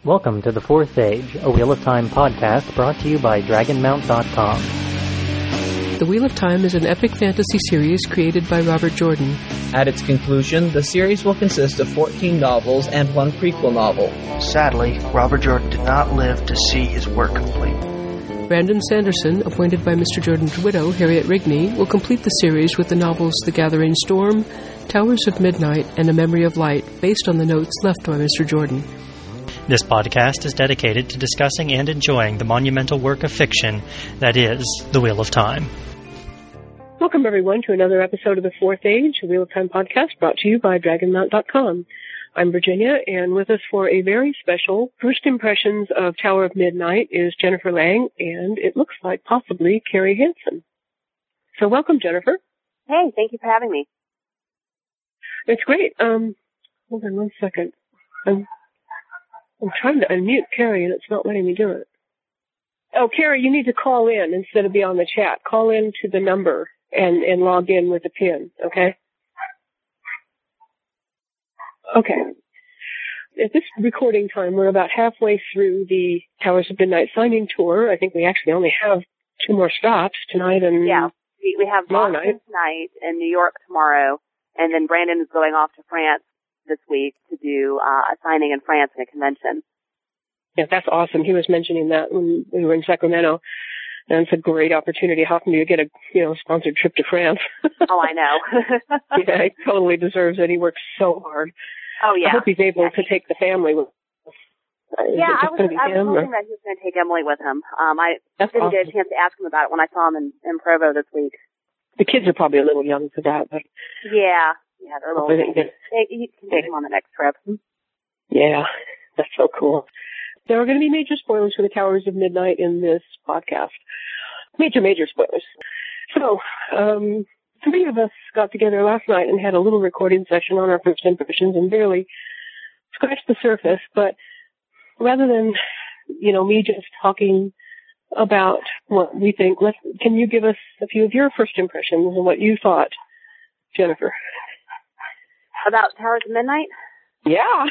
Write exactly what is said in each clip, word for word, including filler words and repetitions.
Welcome to The Fourth Age, a Wheel of Time podcast brought to you by Dragon Mount dot com. The Wheel of Time is an epic fantasy series created by Robert Jordan. At its conclusion, the series will consist of fourteen novels and one prequel novel. Sadly, Robert Jordan did not live to see his work complete. Brandon Sanderson, appointed by Mister Jordan's widow, Harriet Rigney, will complete the series with the novels The Gathering Storm, Towers of Midnight, and A Memory of Light, based on the notes left by Mister Jordan. This podcast is dedicated to discussing and enjoying the monumental work of fiction that is The Wheel of Time. Welcome, everyone, to another episode of The Fourth Age, a Wheel of Time podcast brought to you by Dragon Mount dot com. I'm Virginia, and with us for a very special first impressions of Tower of Midnight is Jennifer Lang, and it looks like possibly Carrie Hansen. So welcome, Jennifer. Hey, thank you for having me. It's great. Um, hold on one second. I'm, I'm trying to unmute Carrie, and it's not letting me do it. Oh, Carrie, you need to call in instead of be on the chat. Call in to the number and, and log in with a PIN, okay? Okay. At this recording time, we're about halfway through the Towers of Midnight signing tour. I think we actually only have two more stops, tonight and yeah, we, we have tomorrow Boston night. tonight and New York tomorrow, and then Brandon is going off to France this week to do uh, a signing in France and a convention. Yeah, that's awesome. He was mentioning that when we were in Sacramento, and it's a great opportunity. How can you get a you know sponsored trip to France? Oh, I know. Yeah, he totally deserves it. He works so hard. Oh, yeah. I hope he's able yeah, to take the family with him. Yeah, I was, I was hoping that he was going to take Emily with him. Um, I That's didn't awesome. get a chance to ask him about it when I saw him in, in Provo this week. The kids are probably a little young for that, but Yeah, yeah, they're a little. Hopefully they- They, you can take him on the next trip. yeah, that's so cool. There are going to be major spoilers for the Towers of Midnight in this podcast. Major, major spoilers. So, um, three of us got together last night and had a little recording session on our first impressions and barely scratched the surface, but rather than, you know, me just talking about what we think, let's, can you give us a few of your first impressions and what you thought, Jennifer? About Towers of Midnight? Yeah.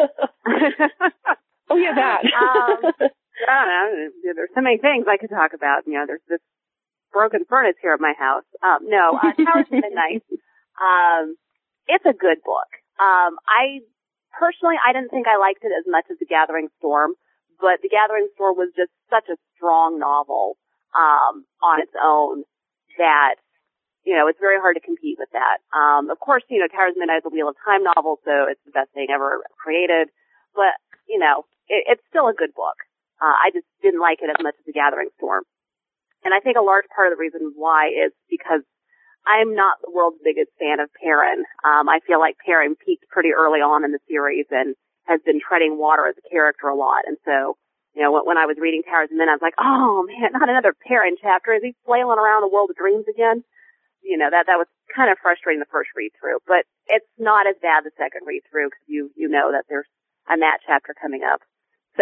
Oh, yeah, that. um, I don't know. There's so many things I could talk about. You know, there's this broken furnace here at my house. Um, no, uh, Towers of Midnight. Um, it's a good book. Um, I personally, I didn't think I liked it as much as The Gathering Storm, but The Gathering Storm was just such a strong novel um, on its own that, you know, it's very hard to compete with that. Um, of course, you know, Towers of Midnight is a Wheel of Time novel, so it's the best thing ever created. But, you know, it, it's still a good book. Uh, I just didn't like it as much as The Gathering Storm. And I think a large part of the reason why is because I'm not the world's biggest fan of Perrin. Um, I feel like Perrin peaked pretty early on in the series and has been treading water as a character a lot. And so, you know, when, when I was reading Towers of Midnight, I was like, oh man, not another Perrin chapter. Is he flailing around the world of dreams again? You know, that, that was kind of frustrating the first read through, but it's not as bad the second read through because you, you know that there's a Matt chapter coming up. So,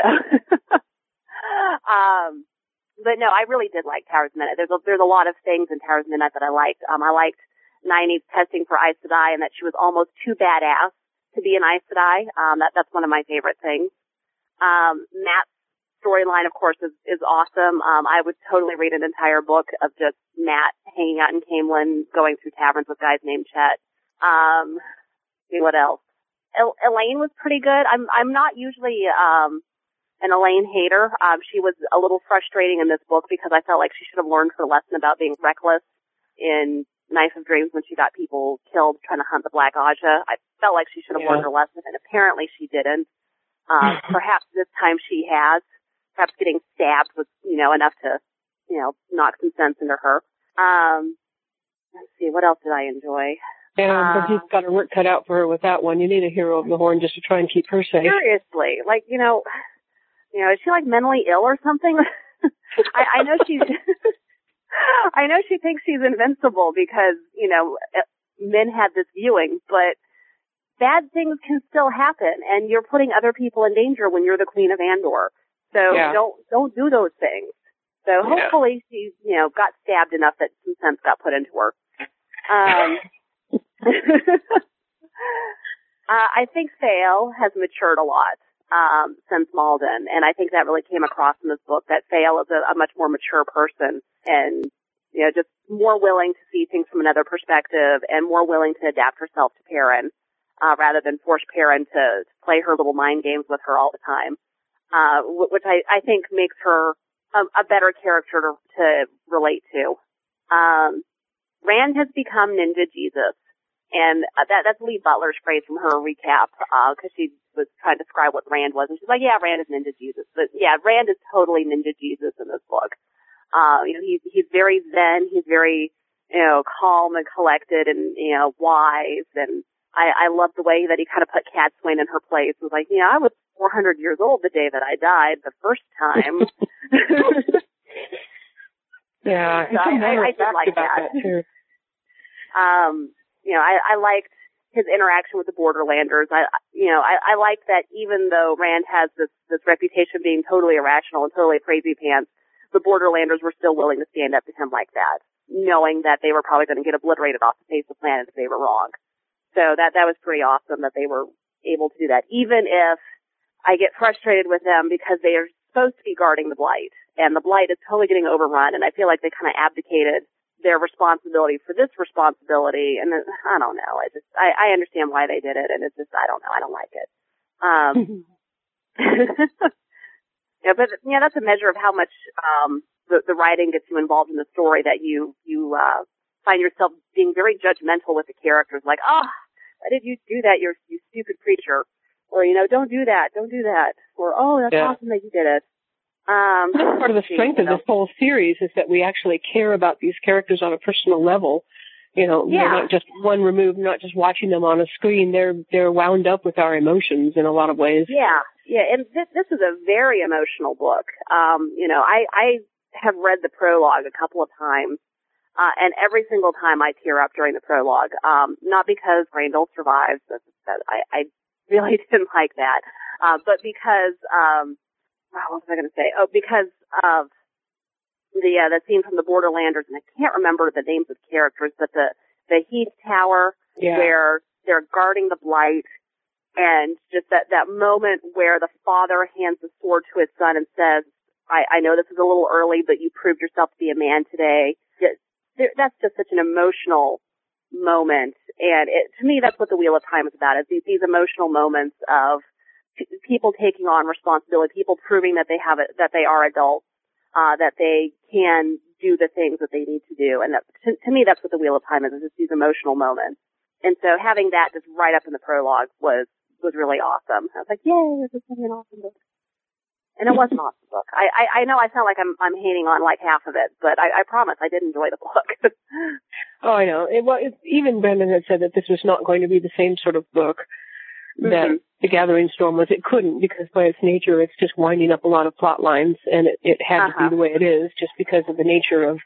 um, but no, I really did like Towers of Midnight. There's a, there's a lot of things in Towers of Midnight that I liked. Um, I liked Nynaeve's testing for Aes Sedai and that she was almost too badass to be an Aes Sedai. Um, that, that's one of my favorite things. Um, Matt's storyline, of course, is, is awesome. Um, I would totally read an entire book of just Matt hanging out in Camelin, going through taverns with guys named Chet. Um, see what else? El- Elaine was pretty good. I'm, I'm not usually, um, an Elaine hater. Um, she was a little frustrating in this book because I felt like she should have learned her lesson about being reckless in Knife of Dreams when she got people killed trying to hunt the Black Aja. I felt like she should have Yeah. learned her lesson, and apparently she didn't. Um, perhaps this time she has. Perhaps getting stabbed was, you know, enough to, you know, knock some sense into her. Um, let's see, what else did I enjoy? Yeah, Uh, but you've got her work cut out for her with that one. You need a hero of the horn just to try and keep her safe. Seriously, like, you know, you know, is she like mentally ill or something? I, I know she's, I know she thinks she's invincible because, you know, men have this viewing, but bad things can still happen, and you're putting other people in danger when you're the Queen of Andor. So Yeah. don't don't do those things. So hopefully she, you know, got stabbed enough that some sense got put into her. Um, uh, I think Fael has matured a lot. um, since Malden, and I think that really came across in this book, that Faile is a, a much more mature person and, you know, just more willing to see things from another perspective and more willing to adapt herself to Perrin, uh, rather than force Perrin to, to play her little mind games with her all the time, uh, which I, I think makes her a, a better character to, to relate to. Um, Rand has become Ninja Jesus. And that, that's Lee Butler's phrase from her recap, uh, cause she was trying to describe what Rand was. And she's like, yeah, Rand is Ninja Jesus. But yeah, Rand is totally Ninja Jesus in this book. Uh, you know, he's, he's very zen. He's very, you know, calm and collected and, you know, wise. And I, I love the way that he kind of put Cadsuane in her place. It was like, you know, I was four hundred years old the day that I died the first time. yeah. So I, I, I did like that. that too. Um, You know, I, I liked his interaction with the Borderlanders. I, you know, I, I liked that even though Rand has this, this reputation of being totally irrational and totally crazy pants, the Borderlanders were still willing to stand up to him like that, knowing that they were probably going to get obliterated off the face of the planet if they were wrong. So that, that was pretty awesome that they were able to do that, even if I get frustrated with them because they are supposed to be guarding the Blight, and the Blight is totally getting overrun, and I feel like they kind of abdicated their responsibility for this responsibility, and I don't know. I just I, I understand why they did it, and it's just I don't know. I don't like it. Um, yeah, but yeah, that's a measure of how much um, the, the writing gets you involved in the story. That you you uh, find yourself being very judgmental with the characters, like, oh, why did you do that? You're you stupid creature, or you know, don't do that, don't do that, or oh, that's yeah. awesome that you did it. Um, That's part of the strength of this whole series is that we actually care about these characters on a personal level. You know, yeah. we're not just one removed, not just watching them on a screen. They're they're wound up with our emotions in a lot of ways. Yeah, yeah, and this this is a very emotional book. Um, you know, I I have read the prologue a couple of times, uh, and every single time I tear up during the prologue. Um, not because Grendel survives, that, that I I really didn't like that, uh, but because um. What was I going to say? Oh, because of the uh, the scene from the Borderlanders, and I can't remember the names of characters, but the the Heath Tower yeah. where they're guarding the Blight, and just that that moment where the father hands the sword to his son and says, "I, I know this is a little early, but you proved yourself to be a man today." That's just such an emotional moment, and it, to me, that's what the Wheel of Time is about: is these, these emotional moments of people taking on responsibility, people proving that they have it, that they are adults, uh, that they can do the things that they need to do. And that, to, to me, that's what the Wheel of Time is, is just these emotional moments. And so having that just right up in the prologue was, was really awesome. I was like, yay, this is an awesome book. And it was an awesome book. I, I, I know I sound like I'm, I'm hating on like half of it, but I, I promise I did enjoy the book. Oh, I know. It, well, it, even Brendan had said that this was not going to be the same sort of book that mm-hmm. The Gathering Storm was. It couldn't, because by its nature it's just winding up a lot of plot lines, and it, it had uh-huh. to be the way it is just because of the nature of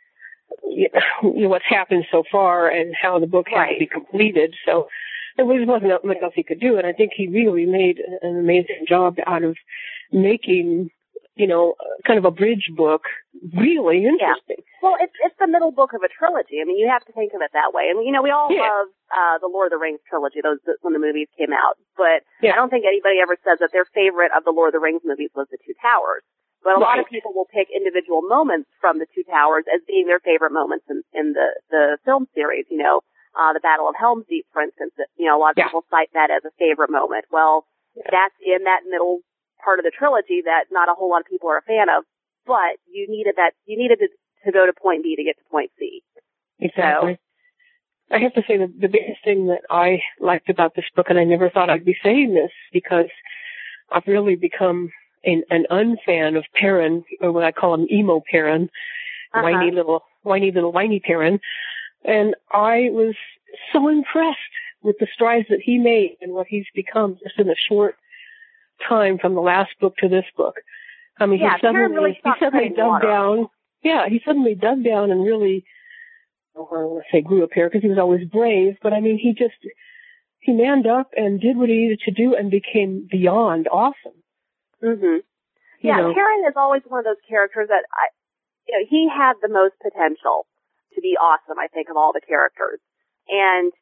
you know, what's happened so far and how the book right. had to be completed. So there wasn't much else he could do, and I think he really made an amazing job out of making, you know, kind of a bridge book really interesting. Yeah. Well, it's it's the middle book of a trilogy. I mean, you have to think of it that way. And, you know, we all yeah. love uh, the Lord of the Rings trilogy, those when the movies came out. But yeah. I don't think anybody ever says that their favorite of the Lord of the Rings movies was the Two Towers. But a right. lot of people will pick individual moments from the Two Towers as being their favorite moments in, in the, the film series. You know, uh, the Battle of Helm's Deep, for instance. You know, a lot of yeah. people cite that as a favorite moment. Well, yeah. that's in that middle part of the trilogy that not a whole lot of people are a fan of. But you needed that, you needed to, to go to point B to get to point C. Exactly. So, I have to say that the biggest thing that I liked about this book, and I never thought I'd be saying this because I've really become an, an unfan of Perrin, or what I call him emo Perrin, uh-huh. whiny little, whiny little whiny Perrin. And I was so impressed with the strides that he made and what he's become just in a short time from the last book to this book. I mean, yeah, he suddenly, really he suddenly dug water. down. Yeah, he suddenly dug down and really, I don't want to say grew up here because he was always brave, but I mean, he just, he manned up and did what he needed to do and became beyond awesome. Mm-hmm. Yeah, know. Perrin is always one of those characters that I, you know, he had the most potential to be awesome, I think, of all the characters. And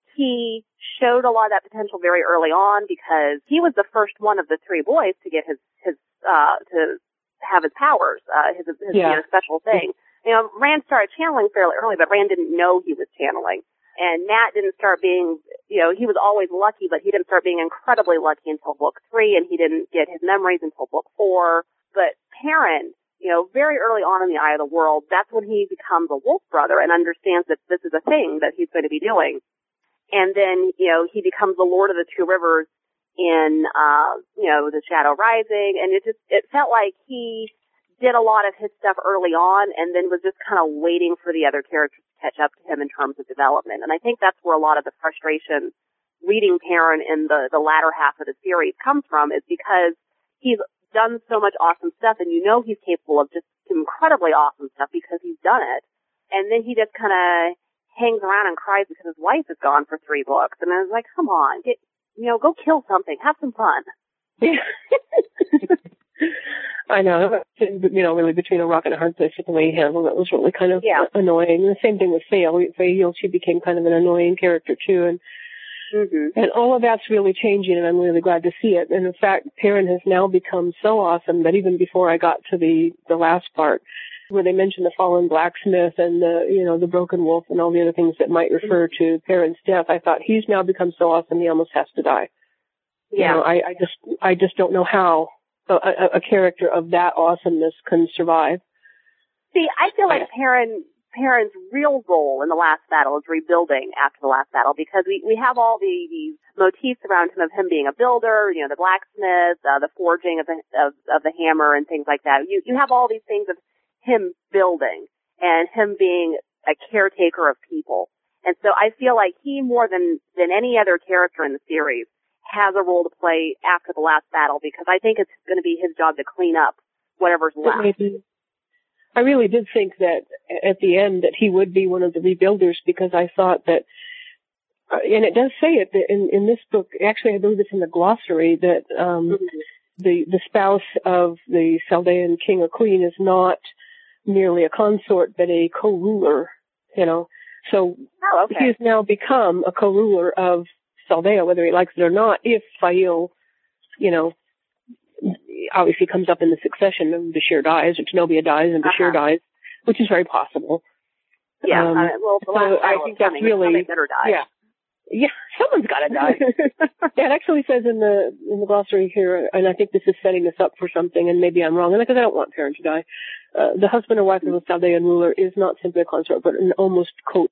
he showed a lot of that potential very early on because he was the first one of the three boys to get his, his, uh, to have his powers, uh, his, his Yeah. you know, special thing. You know, Rand started channeling fairly early, but Rand didn't know he was channeling. And Nat didn't start being, you know, he was always lucky, but he didn't start being incredibly lucky until book three, and he didn't get his memories until book four. But Perrin, you know, very early on in the Eye of the World, that's when he becomes a wolf brother and understands that this is a thing that he's going to be doing. And then, you know, he becomes the Lord of the Two Rivers in, uh, you know, The Shadow Rising, and it just, it felt like he did a lot of his stuff early on and then was just kind of waiting for the other characters to catch up to him in terms of development. And I think that's where a lot of the frustration reading Perrin in the, the latter half of the series comes from, is because he's done so much awesome stuff, and you know he's capable of just incredibly awesome stuff because he's done it. And then he just kind of hangs around and cries because his wife is gone for three books. And I was like, come on, get, you know, go kill something, have some fun. Yeah. I know, you know, really between a rock and a hard place with the way he handled it was really kind of Yeah. annoying. And the same thing with Faye. Faye, she became kind of an annoying character too, and Mm-hmm. and all of that's really changing, and I'm really glad to see it. And in fact, Perrin has now become so awesome that even before I got to the the last part, where they mentioned the fallen blacksmith and the, you know, the broken wolf and all the other things that might refer to Perrin's death, I thought he's now become so awesome he almost has to die. Yeah. You know, I, I just I just don't know how a, a, a character of that awesomeness can survive. See, I feel like Perrin, Perrin's real role in the last battle is rebuilding after the last battle, because we, we have all the, these motifs around him of him being a builder, you know, the blacksmith, uh, the forging of the, of, of the hammer and things like that. You, you have all these things of him building and him being a caretaker of people. And so I feel like he, more than, than any other character in the series, has a role to play after the last battle, because I think it's going to be his job to clean up whatever's left. Maybe. I really did think that at the end that he would be one of the rebuilders, because I thought that, uh, and it does say it in, in this book, actually I believe it's in the glossary, that um, mm-hmm. the, the spouse of the Saldean king or queen is not merely a consort, but a co-ruler, you know. So oh, okay. he has now become a co-ruler of Saldea, whether he likes it or not, if Fael, you know, obviously comes up in the succession and Bashir dies, or Tenobia dies and Bashir uh-huh. dies, which is very possible. Yeah, um, uh, well, the last so I think that's coming, really, better die. yeah, yeah, someone's got to die. Yeah, it actually says in the in the glossary here, and I think this is setting us up for something, and maybe I'm wrong, and because I don't want Perrin to die. Uh, the husband or wife of a Saldean ruler is not simply a consort, but an almost co.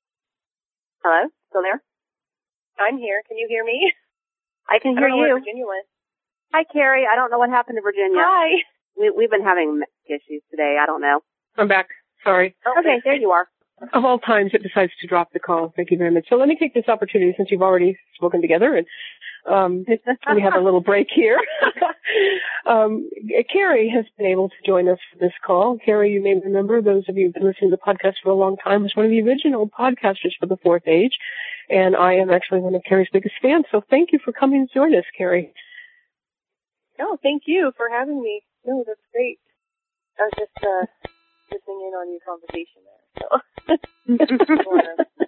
Hello, still there? I'm here. Can you hear me? I can hear I don't know you. where Virginia went. Hi, Carrie. I don't know what happened to Virginia. Hi. We, we've been having issues today. I don't know. I'm back. Sorry. Okay, there you are. Of all times, it decides to drop the call. Thank you very much. So let me take this opportunity, since you've already spoken together, and um, we have a little break here. um, Carrie has been able to join us for this call. Carrie, you may remember, those of you who've been listening to the podcast for a long time, was one of the original podcasters for the Fourth Age, and I am actually one of Carrie's biggest fans. So thank you for coming to join us, Carrie. Oh, thank you for having me. No, that's great. I was just uh, listening in on your conversation there. So,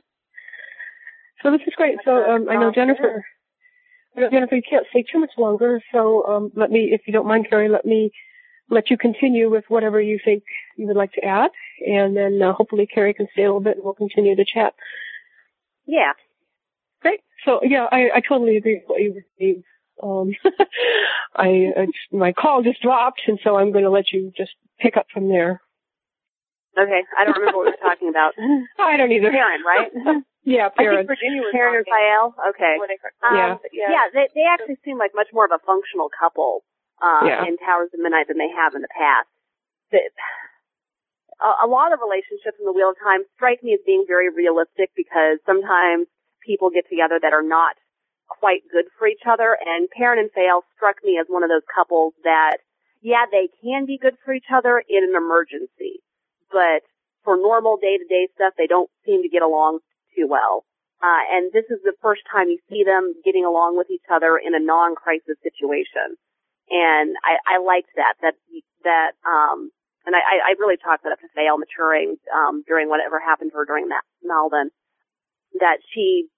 so this is great. So um, I know Jennifer. I know Jennifer, you can't stay too much longer. So um, let me, if you don't mind, Carrie, let me let you continue with whatever you think you would like to add, and then uh, hopefully Carrie can stay a little bit, and we'll continue to chat. Yeah. Great. So yeah, I, I totally agree with what you received. Um, I, I just, my call just dropped, and so I'm going to let you just pick up from there. Okay, I don't remember what we were talking about. I don't either. Perrin, right? Yeah, Perrin. I think Virginia was Perrin and Fael. Okay. Um, yeah, yeah. Yeah, they, they actually seem like much more of a functional couple uh, yeah. in Towers of Midnight than they have in the past. The, a, a lot of relationships in the Wheel of Time strike me as being very realistic, because sometimes people get together that are not quite good for each other, and Perrin and Fael struck me as one of those couples that, yeah, they can be good for each other in an emergency, but for normal day-to-day stuff, they don't seem to get along too well. Uh, and this is the first time you see them getting along with each other in a non-crisis situation. And I, I liked that, that, that, um, and I, I really talked that up to Fael maturing, um, during whatever happened to her during that Malden, that she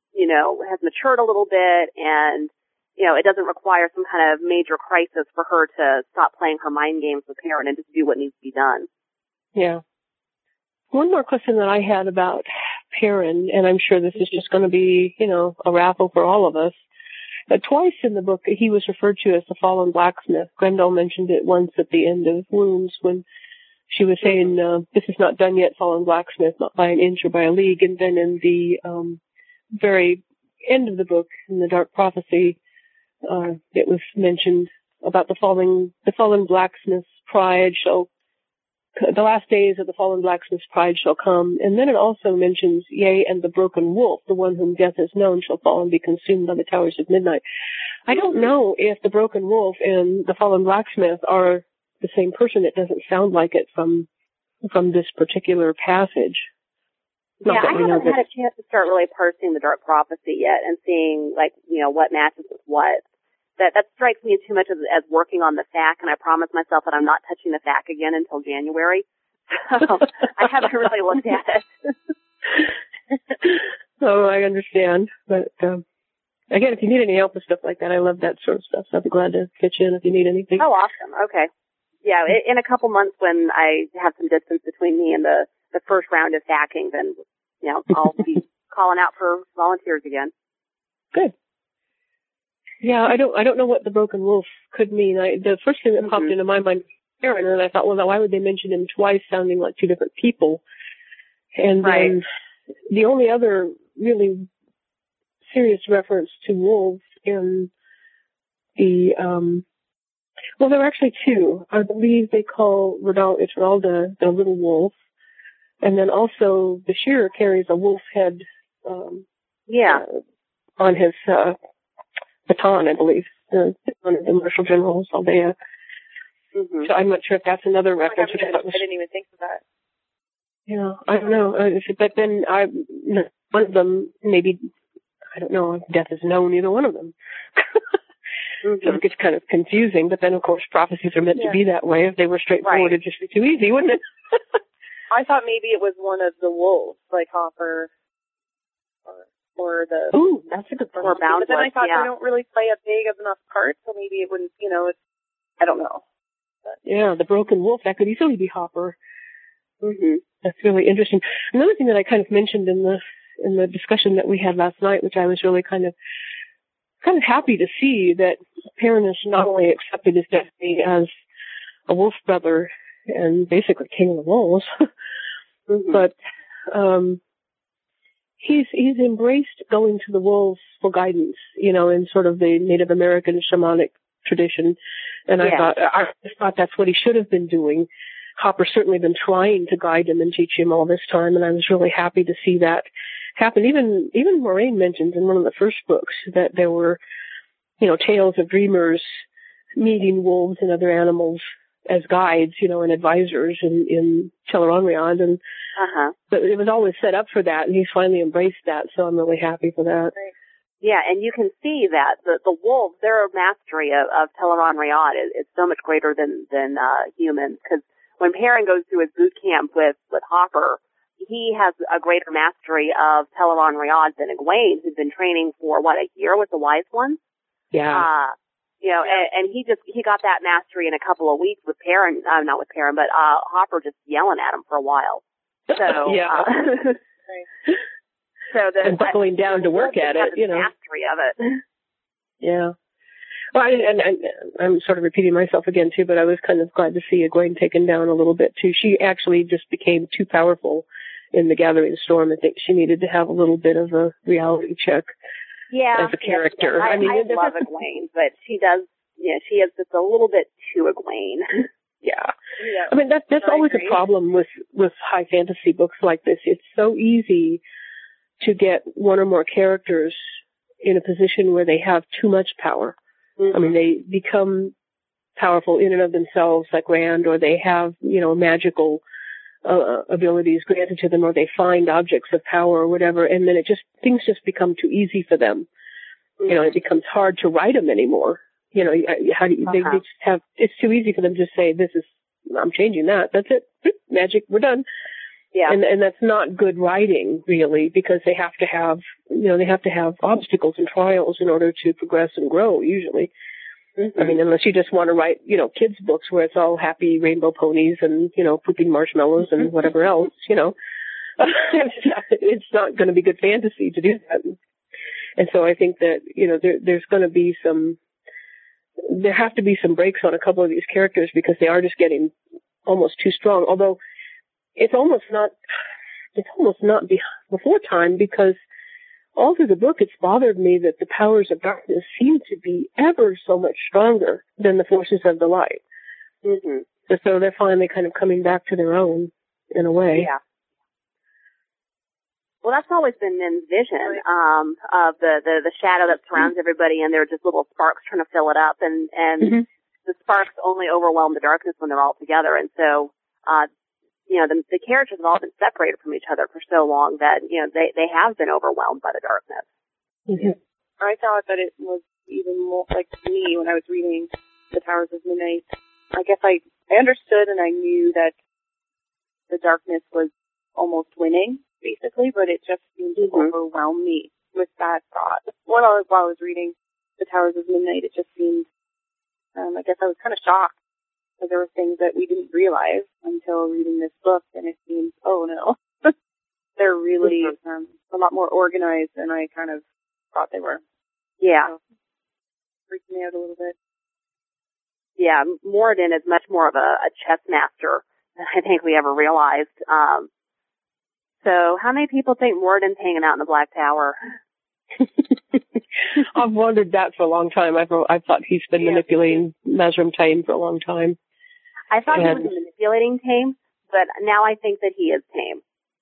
you know, has matured a little bit, and, you know, it doesn't require some kind of major crisis for her to stop playing her mind games with Perrin and just do what needs to be done. Yeah. One more question that I had about Perrin, and I'm sure this is just going to be, you know, a raffle for all of us. Uh, twice in the book, he was referred to as the fallen blacksmith. Grendel mentioned it once at the end of Wounds when she was saying, uh, this is not done yet, fallen blacksmith, not by an inch or by a league. And then in the um, very end of the book, in the Dark Prophecy, uh, it was mentioned about the fallen, the fallen blacksmith's pride shall, the last days of the fallen blacksmith's pride shall come. And then it also mentions, yea, and the broken wolf, the one whom death has known, shall fall and be consumed by the towers of midnight. I don't know if the broken wolf and the fallen blacksmith are the same person. It doesn't sound like it from from this particular passage. Not yeah, that I we know haven't that. had a chance to start really parsing the Dark Prophecy yet and seeing, like, you know, what matches with what. That that strikes me too much as, as working on the F A Q, and I promise myself that I'm not touching the F A Q again until January. So I haven't really looked at it. Oh, I understand. But um, again, if you need any help with stuff like that, I love that sort of stuff. So I'd be glad to pitch in if you need anything. Oh, awesome. Okay. Yeah, in a couple months when I have some distance between me and the, the first round of FAQing, then, you know, I'll be calling out for volunteers again. Good. Yeah, I don't, I don't know what the broken wolf could mean. I, the first thing that mm-hmm. popped into my mind was Perrin, and I thought, well, now why would they mention him twice, sounding like two different people? And right. then the only other really serious reference to wolves in the, um, well, there are actually two. I believe they call Rodal, it's Rodalda the little wolf, and then also the shearer carries a wolf head, um, yeah, uh, on his, uh, baton, I believe, uh, one of the Marshal Generals, Aldea. Mm-hmm. So I'm not sure if that's another reference. I, I didn't even think of that. Yeah, I don't know. Uh, but then I, one of them, maybe, I don't know if death is known, either one of them. Mm-hmm. So it gets kind of confusing, but then of course prophecies are meant yeah. to be that way. If they were straightforward, right. it'd just be too easy, wouldn't it? I thought maybe it was one of the wolves, like Hopper, or or the ooh, that's a good point. Or Boundless, but then I thought yeah. they don't really play a big enough part, so maybe it wouldn't. You know, it's I don't know. But. Yeah, the broken wolf, that could easily be Hopper. Mm-hmm. That's really interesting. Another thing that I kind of mentioned in the in the discussion that we had last night, which I was really kind of kind of happy to see, that Perrin has not only accepted his destiny as a wolf brother and basically king of the wolves, mm-hmm. but um, he's he's embraced going to the wolves for guidance, you know, in sort of the Native American shamanic tradition. And I yeah. thought I just thought that's what he should have been doing. Hopper's certainly been trying to guide him and teach him all this time, and I was really happy to see that happen. Even even Moraine mentions in one of the first books that there were, you know, tales of dreamers meeting wolves and other animals as guides, you know, and advisors in, in Tel'aran'rhiod, and uh-huh. but it was always set up for that, and he's finally embraced that, so I'm really happy for that. Right. Yeah, and you can see that the the wolves, their mastery of, of Tel'aran'rhiod is, is so much greater than than uh, humans, because when Perrin goes through his boot camp with with Hopper, he has a greater mastery of Tel'aran'rhiod than Egwene, who's been training for what, a year with the Wise Ones. Yeah. Uh, you know, and, and he just he got that mastery in a couple of weeks with Perrin, uh, not with Perrin, but uh, Hopper just yelling at him for a while. So yeah. Uh, so the and buckling that, down to work at it, you know. Mastery of it. Yeah. Well, I, and, and I'm sort of repeating myself again too, but I was kind of glad to see Egwene taken down a little bit too. She actually just became too powerful in the Gathering Storm. I think she needed to have a little bit of a reality check. Yeah, as a character. Yes, yes. I, I mean, I love Egwene, but she does. Yeah, she is just a little bit too Egwene. Yeah. yeah. I mean, that, that's I always agree. a problem with, with high fantasy books like this. It's so easy to get one or more characters in a position where they have too much power. Mm-hmm. I mean, they become powerful in and of themselves, like Rand, or they have, you know, magical uh, abilities granted to them, or they find objects of power or whatever, and then it just, things just become too easy for them. Mm-hmm. You know, it becomes hard to write them anymore. You know, how do you, uh-huh. they, they just have, it's too easy for them to say, this is, I'm changing that, that's it, magic, we're done. Yeah. And and that's not good writing, really, because they have to have, you know, they have to have obstacles and trials in order to progress and grow, usually. Mm-hmm. I mean, unless you just want to write, you know, kids' books where it's all happy rainbow ponies and, you know, pooping marshmallows and whatever else, you know. It's not going to be good fantasy to do that. And so I think that, you know, there, there's going to be some, there have to be some breaks on a couple of these characters because they are just getting almost too strong. Although it's almost not, it's almost not be, before time, because all through the book it's bothered me that the powers of darkness seem to be ever so much stronger than the forces of the light. Mm-hmm. And so they're finally kind of coming back to their own in a way. Yeah. Well, that's always been Min's vision, um, of the, the, the shadow that surrounds mm-hmm. everybody, and they're just little sparks trying to fill it up, and, and mm-hmm. the sparks only overwhelm the darkness when they're all together. And so, uh, you know, the, the characters have all been separated from each other for so long that, you know, they, they have been overwhelmed by the darkness. Mm-hmm. I thought that it was even more, like, to me, when I was reading The Towers of Midnight, I guess I, I understood and I knew that the darkness was almost winning, basically, but it just seemed to mm-hmm. overwhelm me with that thought. While I was, while I was reading The Towers of Midnight, it just seemed, um, I guess I was kind of shocked. Because there were things that we didn't realize until reading this book, and it seems, oh no, they're really um, a lot more organized than I kind of thought they were. Yeah. So, freaked me out a little bit. Yeah, Moradin is much more of a, a chess master than I think we ever realized. Um, so how many people think Moradin's hanging out in the Black Tower? I've wondered that for a long time. I've, I've thought he's been yeah. manipulating Mazrim Taim for a long time. I thought and he was manipulating Taim, but now I think that he is Taim.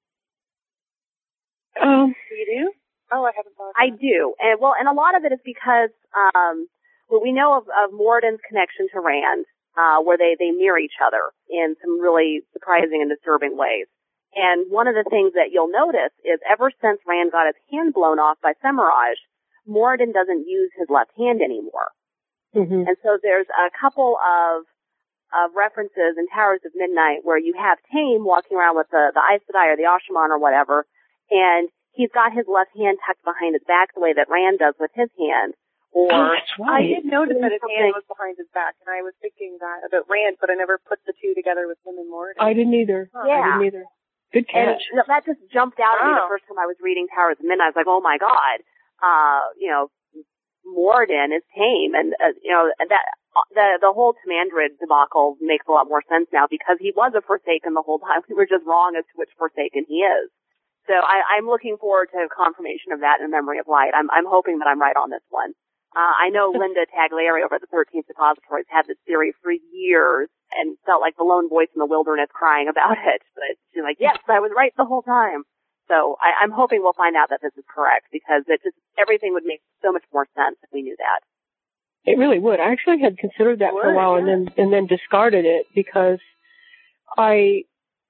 Um, do you do? Oh, I haven't thought of that. I do. And, well, and a lot of it is because, um, well, we know of, of Moradin's connection to Rand, uh, where they, they mirror each other in some really surprising and disturbing ways. And one of the things that you'll notice is ever since Rand got his hand blown off by Semiraj, Moradin doesn't use his left hand anymore. Mm-hmm. And so there's a couple of, of references in Towers of Midnight where you have Taim walking around with the, the Aes Sedai or the Ashaman or whatever, and he's got his left hand tucked behind his back the way that Rand does with his hand. Or oh, that's right. I did notice that his hand was behind his back, and I was thinking that about Rand, but I never put the two together with him and Moradin. I didn't either. Huh. Yeah. I didn't either. Good catch. And that just jumped out at me oh. the first time I was reading Towers of Midnight. I was like, oh my God, uh, you know, Moradin is Taim, and uh, you know that the the whole Tamandred debacle makes a lot more sense now because he was a Forsaken the whole time. We were just wrong as to which Forsaken he is. So I, I'm looking forward to confirmation of that in Memory of Light. I'm I'm hoping that I'm right on this one. Uh, I know Linda Tagliari over at the thirteenth Depositories had this theory for years and felt like the lone voice in the wilderness crying about it. But she's like, yes, I was right the whole time. So I, I'm hoping we'll find out that this is correct because it just, everything would make so much more sense if we knew that. It really would. I actually had considered that would, for a while yeah. and then, and then discarded it because I,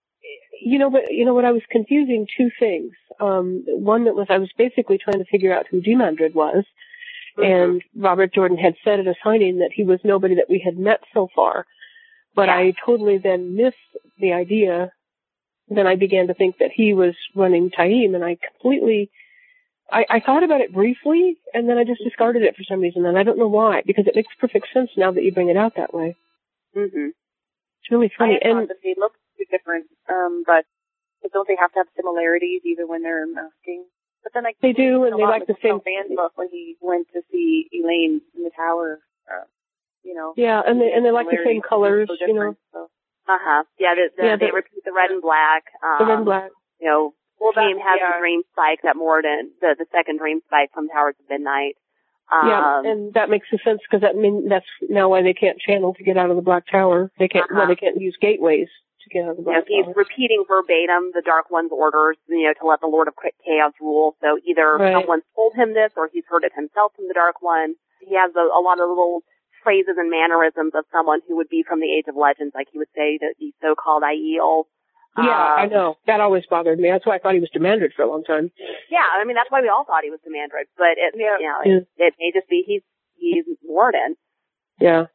you know, but, you know what, I was confusing two things. Um, one that was, I was basically trying to figure out who Demandred was. Mm-hmm. And Robert Jordan had said at a signing that he was nobody that we had met so far. But yeah. I totally then missed the idea. Then I began to think that he was running Taim, and I completely, I, I thought about it briefly, and then I just discarded it for some reason, and I don't know why, because it makes perfect sense now that you bring it out that way. Mm-hmm. It's really funny. I and thought that they look too different, um, but don't they have to have similarities even when they're masking? But then I they do, and they like the same Rand look when he went to see Elaine in the tower. Uh, you know. Yeah, and they and they like the same colors, so you know. So. Uh huh. Yeah, the, the, yeah they the, repeat the red and black. Um, the red and black. You know, well, Taim has yeah. the dream spike that Moradin, the the second dream spike from Towers of Midnight. Um, yeah, and that makes sense because that mean that's now why they can't channel to get out of the Black Tower. They can't. Uh-huh. Well, they can't use gateways to get out of the Black you know, Tower. He's repeating verbatim the Dark One's orders, you know, to let the Lord of Chaos rule. So either right. someone told him this, or he's heard it himself from the Dark One. He has a, a lot of little phrases and mannerisms of someone who would be from the Age of Legends, like he would say that the so-called Aiel. Yeah, um, I know. That always bothered me. That's why I thought he was Demandred for a long time. Yeah, I mean, that's why we all thought he was Demandred, but it, yeah. you know, yeah. it, it may just be he's, he's Moradin. Yeah.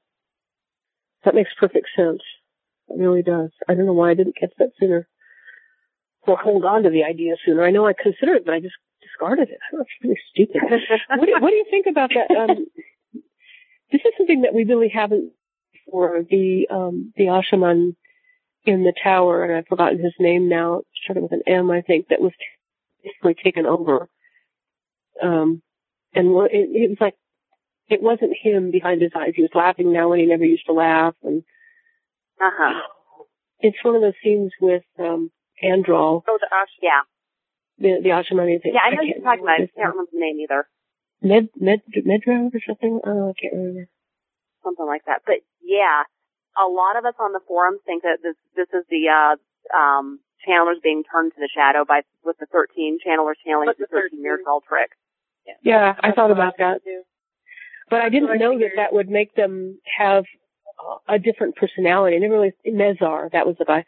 That makes perfect sense. It really does. I don't know why I didn't catch that sooner. or hold on to the idea sooner. I know I considered it, but I just discarded it. I don't know, it's really stupid. what, do, what do you think about that? Um, this is something that we really haven't for the um, the Ashaman in the tower, and I've forgotten his name now. It started with an M, I think, that was basically taken over. Um, and it, it was like, it wasn't him behind his eyes. He was laughing now when he never used to laugh. And uh-huh. It's one of those scenes with um, Andral. Oh, the Ash. Yeah. The, the Ashaman thing. Yeah, I know you're talking about it. I can't remember the name either. Med, Med, Medra or something? Oh, I can't remember. Something like that. But yeah, a lot of us on the forums think that this this is the uh um channelers being turned to the shadow by with the thirteen channelers channeling the thirteen mirror cell trick. Yeah, yeah I thought about that. But I didn't know that that would make them have a different personality. I never really Mezar, that was the guy.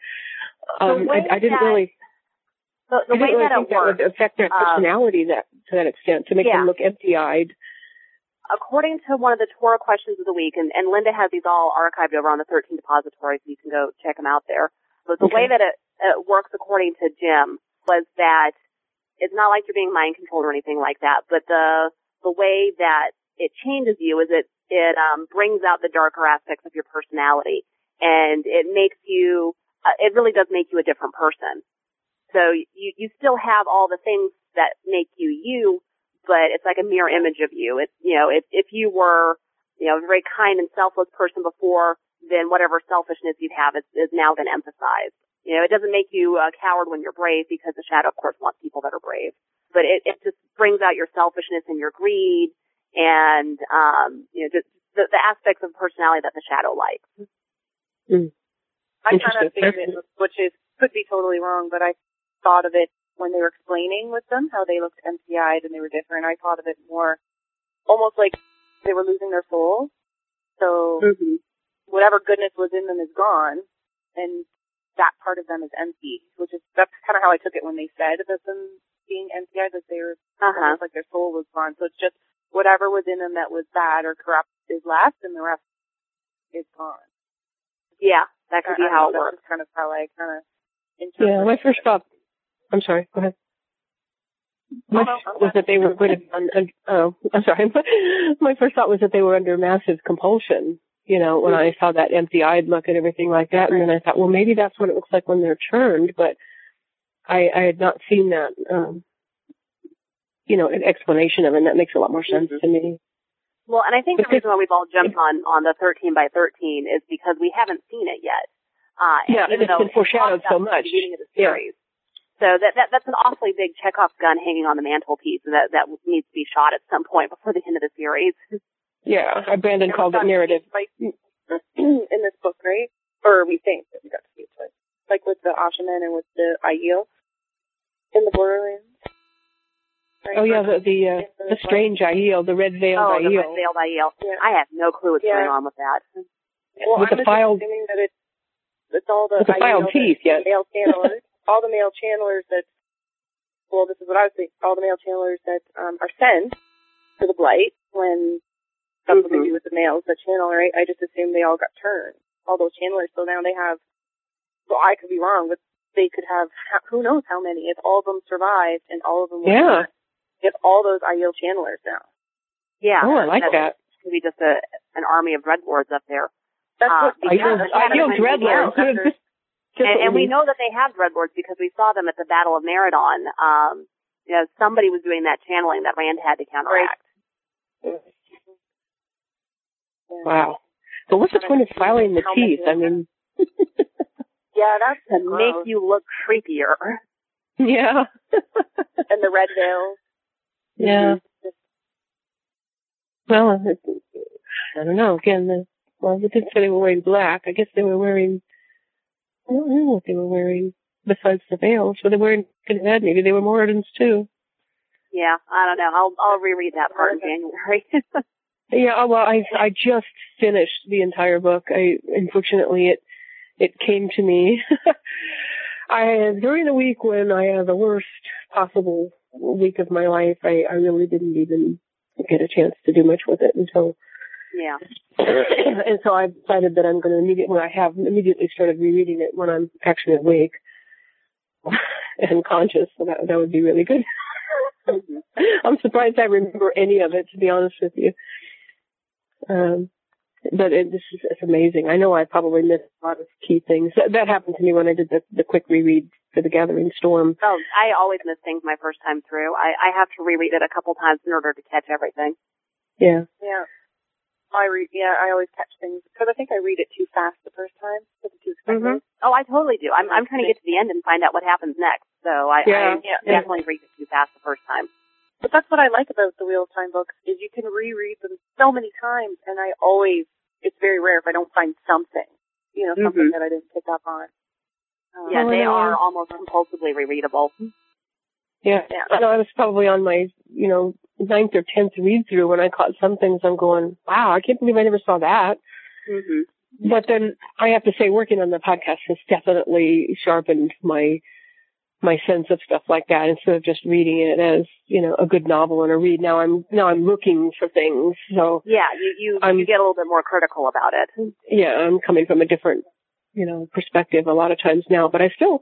Um I, I didn't that, really the, the I didn't way really that think it works, that would affect their personality um, that to that extent, to make yeah. them look empty eyed. According to one of the Torah questions of the week, and, and Linda has these all archived over on the thirteen Depository, so you can go check them out there. But the okay. way that it, it works, according to Jim, was that it's not like you're being mind controlled or anything like that. But the the way that it changes you is it it um, brings out the darker aspects of your personality, and it makes you. Uh, it really does make you a different person. So you you still have all the things that make you you. But it's like a mirror image of you. It's, you know, if, if you were, you know, a very kind and selfless person before, then whatever selfishness you have is, is now been emphasized. You know, it doesn't make you a coward when you're brave, because the shadow, of course, wants people that are brave. But it, it just brings out your selfishness and your greed and, um, you know, just the, the aspects of personality that the shadow likes. Mm. I kind of think it, which is, could be totally wrong, but I thought of it when they were explaining with them how they looked empty-eyed and they were different. I thought of it more almost like they were losing their soul. So mm-hmm. whatever goodness was in them is gone, and that part of them is empty, which is, that's kind of how I took it when they said about them being empty-eyed, that they were uh-huh. almost like their soul was gone. So it's just whatever was in them that was bad or corrupt is left, and the rest is gone. Yeah, that could be how it works. That's kind of how I kind of interpreted it. Yeah, my first thought, I'm sorry, go ahead. My oh, no, was that they were going to, uh, oh, I'm sorry. My first thought was that they were under massive compulsion, you know, when mm-hmm. I saw that empty-eyed look and everything like that. And then I thought, well, maybe that's what it looks like when they're turned, but I, I had not seen that, um, you know, an explanation of it, and that makes a lot more sense mm-hmm. to me. Well, and I think because, the reason why we've all jumped on, on the thirteen by thirteen is because we haven't seen it yet. Uh, and yeah, even it's been foreshadowed so much. Of the series. Yeah. So that, that that's an awfully big Chekhov's gun hanging on the mantelpiece that that needs to be shot at some point before the end of the series. Yeah, Brandon called it narrative. Like, in this book, right? Or we think that we got to see it twice. Like with the Ashaman and with the Aiel in the Borderlands. Right? Oh yeah, the the, uh, the, the strange Aiel, the red veiled oh, Aiel. Oh, the red veiled Aiel. Yeah. I have no clue what's yeah. going on with that. Well, with I'm the filed, assuming that it's, it's all the with the filed teeth, yes. Male channelers, all the male channelers that, well, this is what I was thinking, all the male channelers that um, are sent to the Blight when that's mm-hmm. what they do with the males that channel, right? I just assumed they all got turned. All those channelers, so now they have, well, I could be wrong, but they could have, who knows how many, if all of them survived and all of them were yeah. get all those Aiel channelers now. Yeah. Oh, I like that. Could be just a an army of Dreadlords up there. That's uh, what Aiel Dreadlords. And, and we know that they have Dreadlords because we saw them at the Battle of Meridon. Um, you know, somebody was doing that channeling that Rand had to counteract. Right. Wow. But what's the point of filing the teeth? I mean, yeah, that's to gross. Make you look creepier. Yeah. And the red veils. Yeah. Mm-hmm. Well, I don't know. Again, the, well, they didn't say they were wearing black. I guess they were wearing, I don't know what they were wearing besides the veils. Were they wearing head? Maybe they were Moradins too. Yeah, I don't know. I'll I'll reread that part in January. Yeah, well, I I just finished the entire book. I unfortunately it it came to me. I during the week when I had the worst possible week of my life, I, I really didn't even get a chance to do much with it until. Yeah. And so I decided that I'm going to immediately, when I have immediately started rereading it when I'm actually awake. and conscious, so that, that would be really good. I'm surprised I remember any of it, to be honest with you. Um, but it, this is it's amazing. I know I probably missed a lot of key things. That, that happened to me when I did the, the quick reread for The Gathering Storm. Oh, I always miss things my first time through. I, I have to reread it a couple times in order to catch everything. Yeah. Yeah. I read, yeah, I always catch things, because I think I read it too fast the first time, because it's too expected. Mm-hmm. Oh, I totally do. I'm, I'm trying to get to the end and find out what happens next, so I, yeah, I yeah, definitely yeah. read it too fast the first time. But that's what I like about the Wheel of Time books, is you can reread them so many times, and I always, it's very rare if I don't find something, you know, something mm-hmm. that I didn't pick up on. Um, yeah, oh, they yeah. are almost compulsively rereadable. Yeah. yeah. I know I was probably on my, you know, ninth or tenth read through when I caught some things. I'm going, wow, I can't believe I never saw that. Mm-hmm. But then I have to say, working on the podcast has definitely sharpened my my sense of stuff like that. Instead of just reading it as, you know, a good novel and a read, now I'm now I'm looking for things. So yeah, you you, I'm, you get a little bit more critical about it. Yeah, I'm coming from a different, you know, perspective a lot of times now. But I still,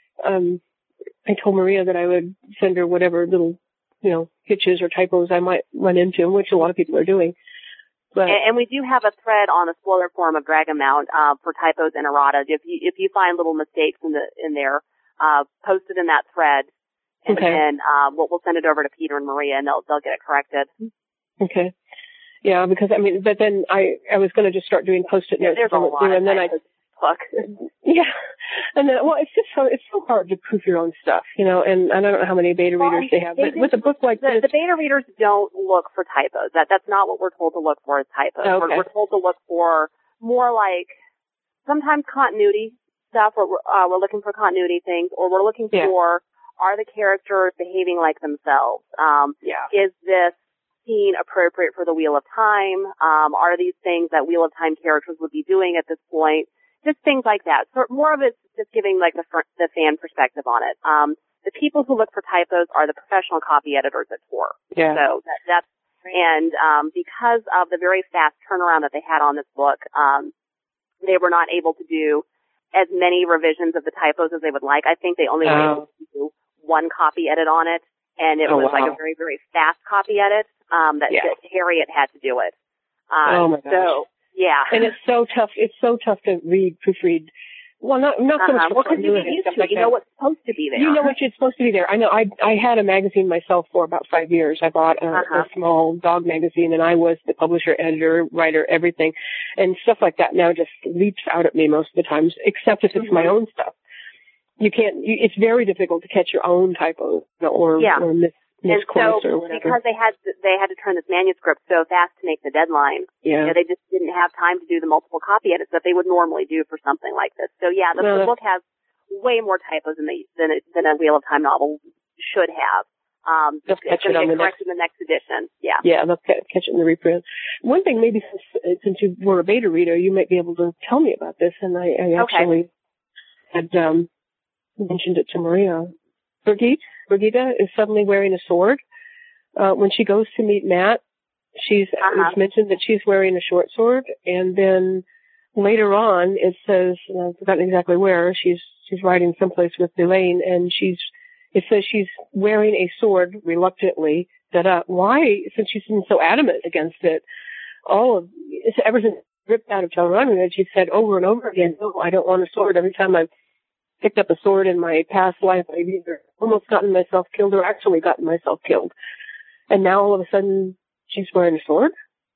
um, I told Maria that I would send her whatever little, you know, hitches or typos I might run into, which a lot of people are doing. But and, and we do have a thread on the spoiler forum of Dragonmount uh, for typos and errata. If you if you find little mistakes in the in there, uh, post it in that thread, and okay. then uh, we'll, we'll send it over to Peter and Maria, and they'll they'll get it corrected. Okay. Yeah, because I mean, but then I I was going to just start doing post-it notes. There's a lot through, of and then I book. Yeah, and then well, it's just so it's so hard to proof your own stuff, you know. And, and I don't know how many beta well, readers they have, they but with a book like the, this, the beta readers don't look for typos. That that's not what we're told to look for as typos. Okay. We're, we're told to look for more like sometimes continuity stuff, where we're, uh, we're looking for continuity things, or we're looking yeah. for are the characters behaving like themselves? Um, yeah. Is this scene appropriate for the Wheel of Time? Um, are these things that Wheel of Time characters would be doing at this point? Just things like that. So more of it's just giving like the, fr- the fan perspective on it. Um, the people who look for typos are the professional copy editors at Tor. Yeah. So that, that's, and, um, because of the very fast turnaround that they had on this book, um, they were not able to do as many revisions of the typos as they would like. I think they only were able to do one copy edit on it, and it oh, was wow. like a very, very fast copy edit, um, that, yeah. that Harriet had to do it. Um, oh my gosh. So, yeah. And it's so tough. It's so tough to read, proofread. Well, not not so uh-huh. much well, for because you get continuity and used stuff to it. like You that. know what's supposed to be there. You know what's supposed to be there. I know. I I had a magazine myself for about five years. I bought a, uh-huh. a small dog magazine, and I was the publisher, editor, writer, everything, and stuff like that. Now just leaps out at me most of the times, except if it's mm-hmm. my own stuff. You can't. You, it's very difficult to catch your own typos or yeah. or mis And so, or whatever. because they had to, they had to turn this manuscript so fast to make the deadline, yeah, you know, they just didn't have time to do the multiple copy edits that they would normally do for something like this. So yeah, the, no, the book has way more typos than the, than a, than a Wheel of Time novel should have. Um, They'll catch it's it going on to the get next. corrected in the next edition. Yeah. Yeah, they'll catch it in the reprint. One thing, maybe since since you were a beta reader, you might be able to tell me about this. And I, I actually okay. had um, mentioned it to Maria. Brigitte, Brigitte is suddenly wearing a sword. Uh, when she goes to meet Matt, she's uh-huh. it's mentioned that she's wearing a short sword, and then later on it says, and I've forgotten exactly where, she's she's riding someplace with Elaine, and she's it says she's wearing a sword reluctantly. That uh, why? Since she's been so adamant against it, all of it's ever since ripped out of Deuteronomy, that she said over and over again, "No, I don't want a sword." Every time I've picked up a sword in my past life, I've either almost gotten myself killed or actually gotten myself killed. And now all of a sudden she's wearing a sword?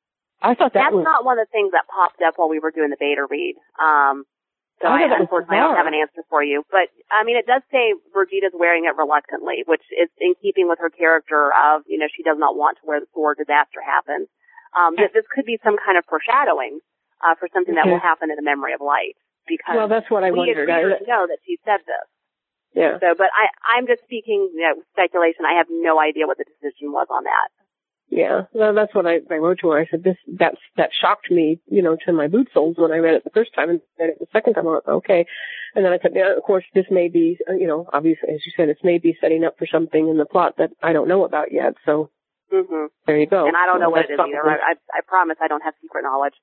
I thought that That's was... not one of the things that popped up while we were doing the beta read. Um, so I, I unfortunately I don't have an answer for you. But, I mean, it does say Brigitta's wearing it reluctantly, which is in keeping with her character of, you know, she does not want to wear the sword, disaster happens. Um, this, this could be some kind of foreshadowing uh, for something that okay. will happen in the Memory of Light. Because well, that's what I we wondered. We I know that she said this. Yeah. So, but I, I'm just speaking, you know, speculation. I have no idea what the decision was on that. Yeah. Well, that's what I, I wrote to her. I said, this, that's, that shocked me, you know, to my boot soles when I read it the first time, and read it the second time. I went, okay. And then I said, yeah, of course, this may be, you know, obviously, as you said, it's maybe setting up for something in the plot that I don't know about yet. So Mm-hmm. There you go. And I don't know well, what it is either. I, I, I promise I don't have secret knowledge.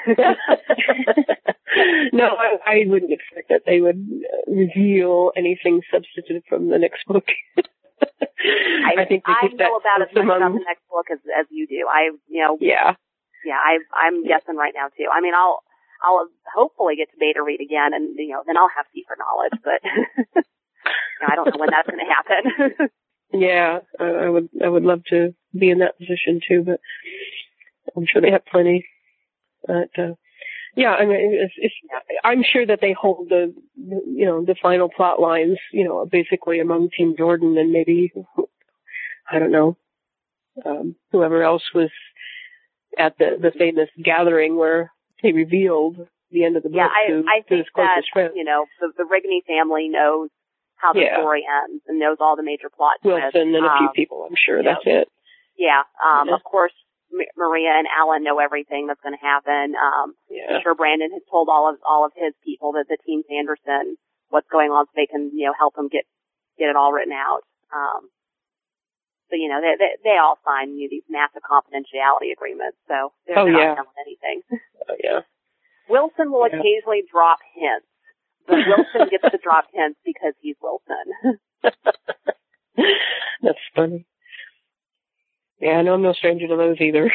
No, I, I wouldn't expect that they would reveal anything substantive from the next book. I, I think they I keep know that about as much among... about the next book as, as you do. I, you know, yeah, yeah, I, I'm guessing right now too. I mean, I'll, I'll hopefully get to beta read again, and you know, then I'll have secret knowledge. But you know, I don't know when that's going to happen. Yeah, I, I would, I would love to be in that position too, but I'm sure they have plenty. But uh, yeah, I mean, it's, it's, I'm sure that they hold the, you know, the final plot lines, you know, basically among Team Jordan and maybe, I don't know, um, whoever else was at the the famous gathering where they revealed the end of the book. Yeah, I, to, I to think his closest that friend. you know the, the Rigney family knows how the Yeah. story ends and knows all the major plot twists. Wilson and a few um, people, I'm sure. yeah. That's it. Yeah, um, Yeah. of course, M- Maria and Alan know everything that's going to happen. Um, Yeah. I'm sure Brandon has told all of all of his people, that the Team Sanderson, what's going on, so they can you know help him get get it all written out. Um, so you know they they, they all sign you know, these massive confidentiality agreements, so they're Oh, not yeah. telling anything. Oh, yeah. Wilson will Yeah. occasionally drop hints, but Wilson gets to drop hints because he's Wilson. That's funny. Yeah, no, I'm no stranger to those either.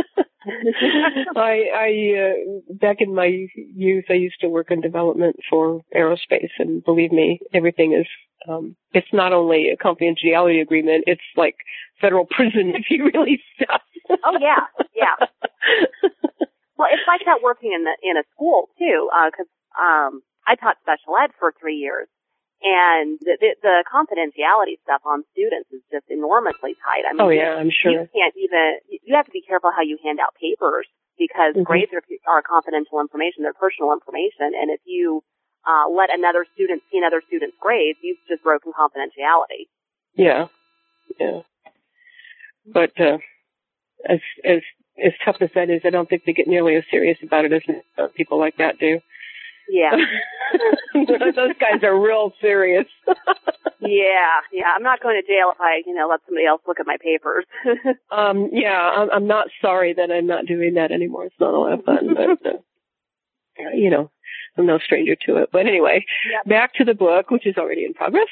I, I, uh, back in my youth, I used to work in development for aerospace, and believe me, everything is, um, it's not only a confidentiality agreement, it's like federal prison if you release stuff. Oh yeah, yeah. Well, it's like that working in the in a school too, because uh, um, I taught special ed for three years, and the, the, the confidentiality stuff on students is just enormously tight. I mean, Oh yeah, I'm sure. you can't even. You have to be careful how you hand out papers because Mhm. grades are, are confidential information; they're personal information, and if you uh, let another student see another student's grades, you've just broken confidentiality. Yeah, yeah. But uh, as as as tough as that is, I don't think they get nearly as serious about it as uh, people like that do. Yeah. Those guys are real serious. Yeah, yeah. I'm not going to jail if I, you know, let somebody else look at my papers. um, yeah, I'm, I'm not sorry that I'm not doing that anymore. It's not a lot of fun, but uh, you know, I'm no stranger to it. But anyway, Yep. back to the book, which is already in progress.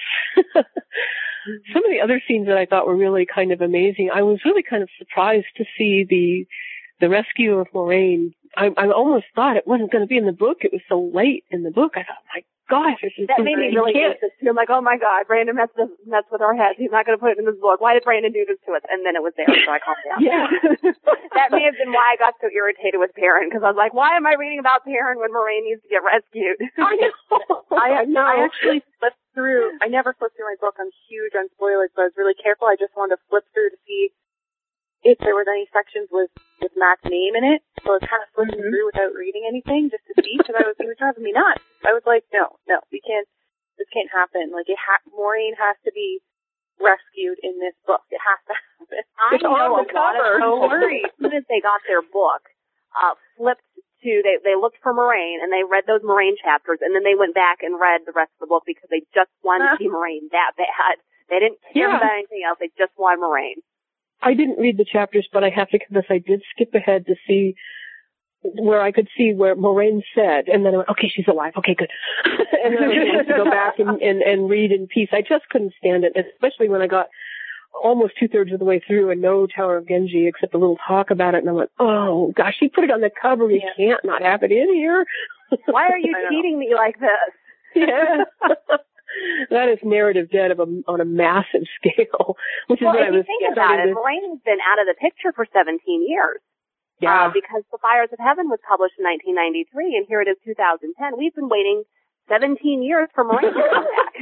Some of the other scenes that I thought were really kind of amazing. I was really kind of surprised to see the the rescue of Moraine. I, I almost thought it wasn't going to be in the book. It was so late in the book. I thought, my gosh, this is That made me really anxious. I'm like, oh my God, Brandon messed, with- messed with our heads. He's not going to put it in his book. Why did Brandon do this to us? And then it was there, so I calmed down. Yeah. That may have been why I got so irritated with Perrin, because I was like, why am I reading about Perrin when Moraine needs to get rescued? I know. I, know. I actually flipped through. I never flip through my book. I'm huge on spoilers, so I was really careful. I just wanted to flip through to see if there was any sections with with Matt's name in it. So I was kind of flipping Mhm. through without reading anything just to see, because I was, it was driving me nuts. I was like, no, no, we can't. This can't happen. Like, it ha- Maureen has to be rescued in this book. It has to happen. I It's on know the a lot cover. of Don't people, worry. as soon as they got their book, uh, flipped to, they, they looked for Moraine, and they read those Moraine chapters, and then they went back and read the rest of the book because they just wanted to see Moraine that bad. They didn't care Yeah. about anything else. They just wanted Moraine. I didn't read the chapters, but I have to confess I did skip ahead to see where I could see where Moraine said, and then I went, okay, she's alive. Okay, good. And then I was able to go back and, and, and read in peace. I just couldn't stand it, especially when I got almost two-thirds of the way through and no Tower of Genji except a little talk about it, and I went, oh, gosh, he put it on the cover. You Yeah. can't not have it in here. Why are you I know. cheating me like this? Yeah. That is narrative debt of a, on a massive scale, which is Well, what if I you was think yeah, about starting it, to- Moraine's been out of the picture for seventeen years. Yeah. Uh, because The Fires of Heaven was published in nineteen ninety-three, and here it is two thousand ten. We've been waiting seventeen years for Moraine to come back.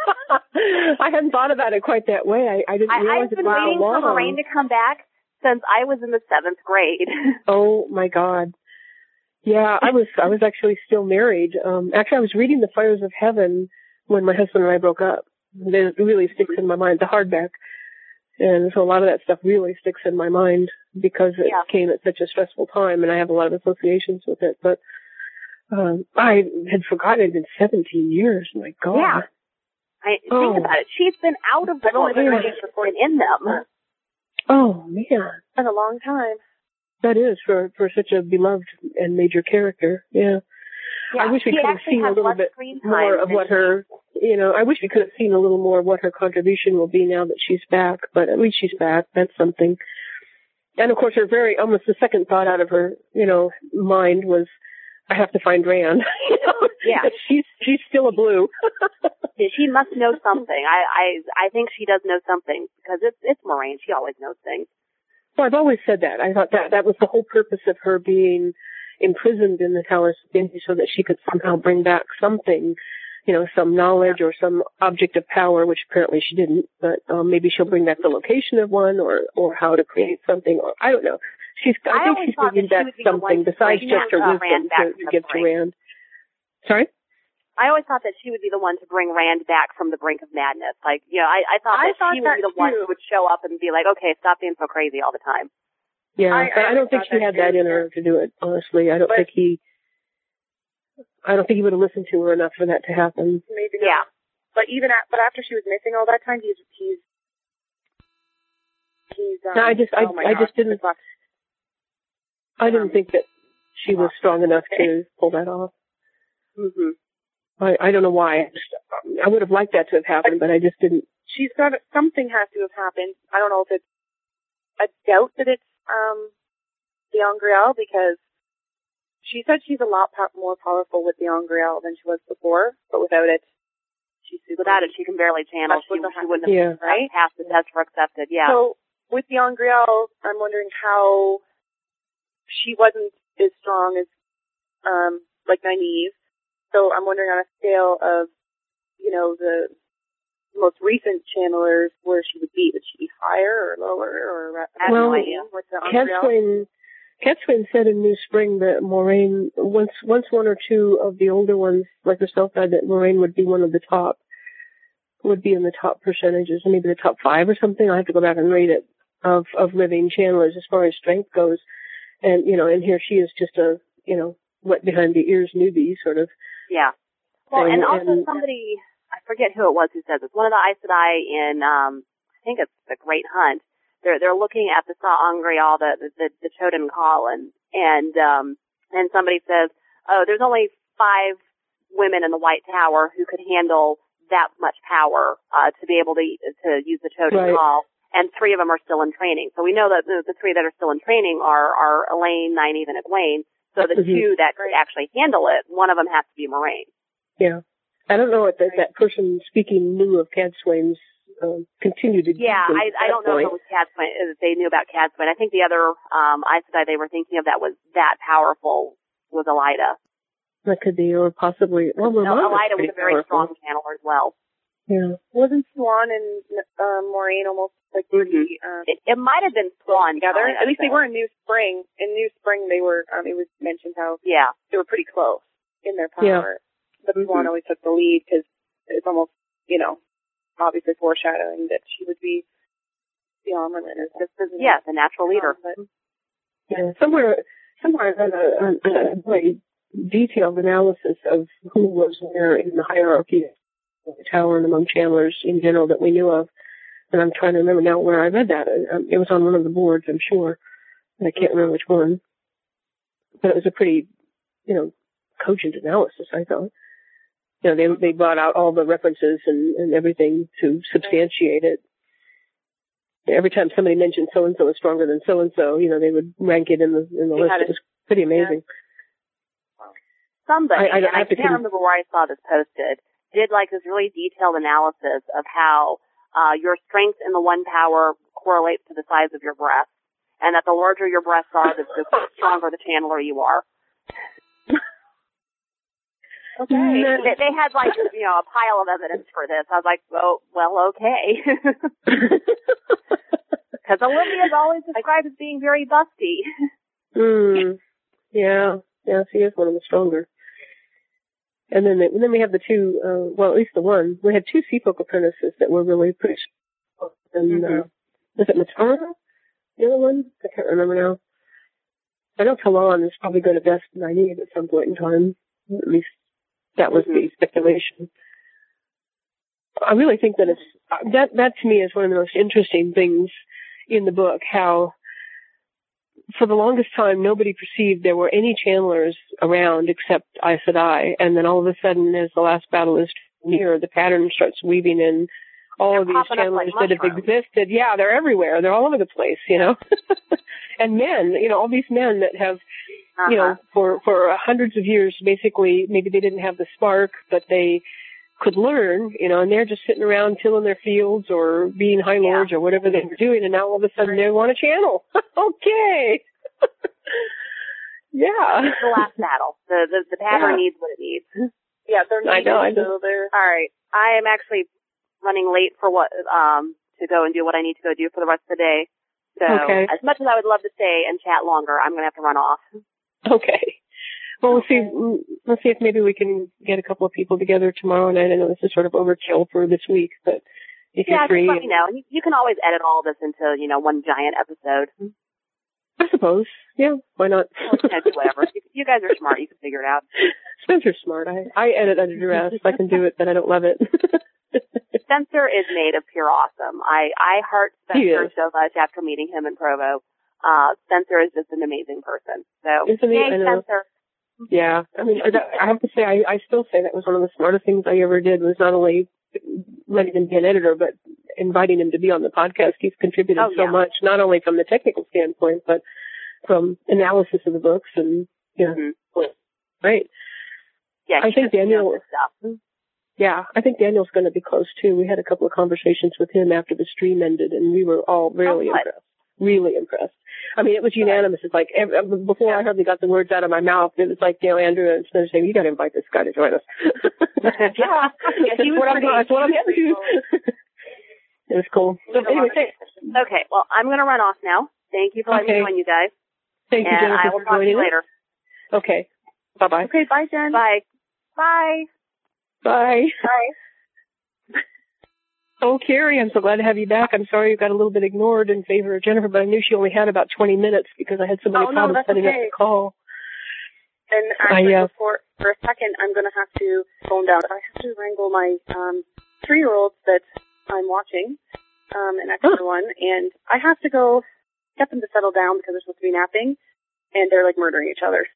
I hadn't thought about it quite that way. I, I didn't I, realize I've been it was waiting long. for Moraine to come back since I was in the seventh grade. Oh my God. Yeah, I was I was actually still married. Um actually I was reading The Fires of Heaven when my husband and I broke up. It really sticks in my mind, the hardback. And so a lot of that stuff really sticks in my mind because it Yeah. came at such a stressful time, and I have a lot of associations with it. But um I had forgotten it had been seventeen years. My God. Yeah. I, Oh. Think about it. She's been out of the I've only book been and reading for been in them. Oh, man. That's a long time. That is, for, for such a beloved and major character. Yeah. Yeah, I wish we she could have actually seen a has little less bit screen more time of than what her, you know, I wish we could have seen a little more of what her contribution will be now that she's back, but at least she's back. That's something. And of course her very, almost the second thought out of her, you know, mind was, I have to find Rand. You know? Yeah. She's, she's still a blue. She must know something. I, I, I think she does know something because it's, it's Moraine. She always knows things. Well, I've always said that. I thought that that was the whole purpose of her being imprisoned in the Towers of Mindy, so that she could somehow bring back something, you know, some knowledge or some object of power, which apparently she didn't, but um, maybe she'll bring back the location of one or, or how to create something, or I don't know. She's, I, I think always she's thought bringing that back she would be the something one to besides bring just her uh, wisdom Rand back to, from to the give to brink. Rand. Sorry? I always thought that she would be the one to bring Rand back from the brink of madness. Like, you know, I, I thought I that thought she would that be the one too. who would show up and be like, okay, stop being so crazy all the time. Yeah, I- but I I, don't think thought she that had that too, in her to do it, honestly. I don't But- think he, I don't think he would have listened to her enough for that to happen. Maybe not. Yeah. But even at, but after she was missing all that time, he's he's he's. Um, No, I just, I, oh my I gosh, just didn't, the I didn't think that she was strong enough to pull that off. Mm-hmm. I, I don't know why. I, just, I would have liked that to have happened, but I just didn't. She's got something has to have happened. I don't know if it's a doubt that it's um the Angreal, because she said she's a lot po- more powerful with the Angreal than she was before, but without it, she's super. Without it, she can barely channel. That's She, what she wouldn't have Yeah. right? passed the test for accepted. Yeah. So with the Angreal, I'm wondering how she wasn't as strong as um like Nynaeve. So I'm wondering on a scale of, you know, the most recent channelers, where she would be. Would she be higher or lower? Or I have Well, no idea. With the Angreal? Catswain, Catswain said in New Spring that Moraine, once once one or two of the older ones, like herself, died, that Moraine would be one of the top, would be in the top percentages, maybe the top five or something. I have to go back and read it, of of living channelers as far as strength goes. And, you know, and here she is just a, you know, wet behind the ears newbie sort of. Yeah. Well, thing. and also And- somebody, I forget who it was who said this. One of the Aes Sedai in, um, I think it's the Great Hunt. They're they're looking at the Sa'angreal, the the the Choden Colin, and um, and somebody says, oh, there's only five women in the White Tower who could handle that much power uh, to be able to to use the Choden Right. Call, and three of them are still in training. So we know that the, the three that are still in training are are Elaine, Nynaeve, and Egwene. So the Mhm. two that could actually handle it, one of them has to be Moraine. Yeah. I don't know if that, that person speaking knew of Catswain's um, continued existence. Yeah, I, at I that don't know if point. it was Catswain, if they knew about Catswain. I think the other um, Aes Sedai they were thinking of that was that powerful was Elida. That could be, or possibly, well, No, Ramon Elida was pretty a very powerful. strong channeler as well. Yeah. Wasn't Swan and um, Moraine almost like pretty um, It, it might have been Swan together? telling us At least they that. were in New Spring. In New Spring, they were. Um, it was mentioned how Yeah. they were pretty close in their Yeah. power. But Mhm. Swan always took the lead because it's almost, you know, obviously foreshadowing that she would be the armament. Or just as Yeah, the natural leader. But Yeah. Somewhere, somewhere I read a, a, a very detailed analysis of who was where in the hierarchy of the Tower and among channelers in general that we knew of. And I'm trying to remember now where I read that. Um, It was on one of the boards, I'm sure. And I can't remember which one. But it was a pretty, you know, cogent analysis, I thought. You know, they they brought out all the references and, and everything to substantiate it. Every time somebody mentioned so and so is stronger than so and so, you know, they would rank it in the in the They list. had It was pretty amazing. Somebody, I- I- and I I have to can't con- remember where I saw this posted, did like this really detailed analysis of how uh, your strength in the one power correlates to the size of your breasts, and that the larger your breasts are, the, the stronger the channeler you are. okay. Mm, They, they had like, you know, a pile of evidence for this. I was like, well, well, okay. Because Olivia is always described as being very busty. mm, yeah, yeah, she is one of the stronger. And then, the, and then we have the two, uh, well, at least the one. We had two Seafolk apprentices that were really pretty strong. And, Mm-hmm. uh, was it Matara? The other one? I can't remember now. I know Talon is probably going to best Nynaeve at some point in time. At least that was Mm-hmm. the speculation. I really think that it's, uh, that, that to me is one of the most interesting things in the book how for the longest time nobody perceived there were any Chandlers around except Aes Sedai, and then all of a sudden as the last battle is near, the pattern starts weaving in all they're of these Chandlers like that have existed. Yeah, they're everywhere. They're all over the place, you know. And men, you know, all these men that have, uh-huh. you know, for, for hundreds of years, basically, maybe they didn't have the spark, but they could learn, you know, and they're just sitting around tilling their fields or being high lords yeah. or whatever they were doing, and now all of a sudden they want a channel. Okay. Yeah. It's the last battle. The the, the pattern yeah. needs what it needs. Yeah, they're needed, I know, I know. So they're... All right. I am actually running late for what um to go and do what I need to go do for the rest of the day. So okay. as much as I would love to stay and chat longer, I'm going to have to run off. Okay. Well, we'll see. Let's see if maybe we can get a couple of people together tomorrow night. I know this is sort of overkill for this week, but if yeah, you're free, just let me know. You, you can always edit all this into, you know, one giant episode. I suppose. Yeah, why not? Well, you know, do whatever. You, you guys are smart. You can figure it out. Spencer's smart. I I edit under duress. I can do it, but I don't love it. Spencer is made of pure awesome. I I heart Spencer so much after meeting him in Provo. Uh, Spencer is just an amazing person. So, Isn't he? yay, I know. Spencer. Yeah, I mean, I have to say, I, I still say that was one of the smartest things I ever did, was not only letting him be an editor, but inviting him to be on the podcast. He's contributed oh, so yeah. much, not only from the technical standpoint, but from analysis of the books and, you know, mm-hmm. right. Yeah, I think Daniel, stuff. yeah, I think Daniel's going to be close too. We had a couple of conversations with him after the stream ended, and we were all really oh, impressed. Really impressed. I mean, it was unanimous. It's like, every, before yeah. I hardly got the words out of my mouth, it was like, you know, Andrew and Spencer saying, you got to invite this guy to join us. yeah. yeah, he was what pretty, I'm, that's what I'm getting to. It was cool. So, anyway, okay, well, I'm going to run off now. Thank you for letting okay. me join you guys. Thank and you, Jennifer, I will for talk to you us. later. Okay. Bye-bye. Okay, bye, Jen. Bye. Bye. Bye. Bye. Oh, Carrie, I'm so glad to have you back. I'm sorry you got a little bit ignored in favor of Jennifer, but I knew she only had about twenty minutes because I had so many oh, problems no, that's setting okay. up the call. And actually, I, uh, before, for a second, I'm going to have to phone down. I have to wrangle my um, three-year-olds that I'm watching, um, an extra huh. one, and I have to go get them to settle down because they're supposed to be napping, and they're, like, murdering each other.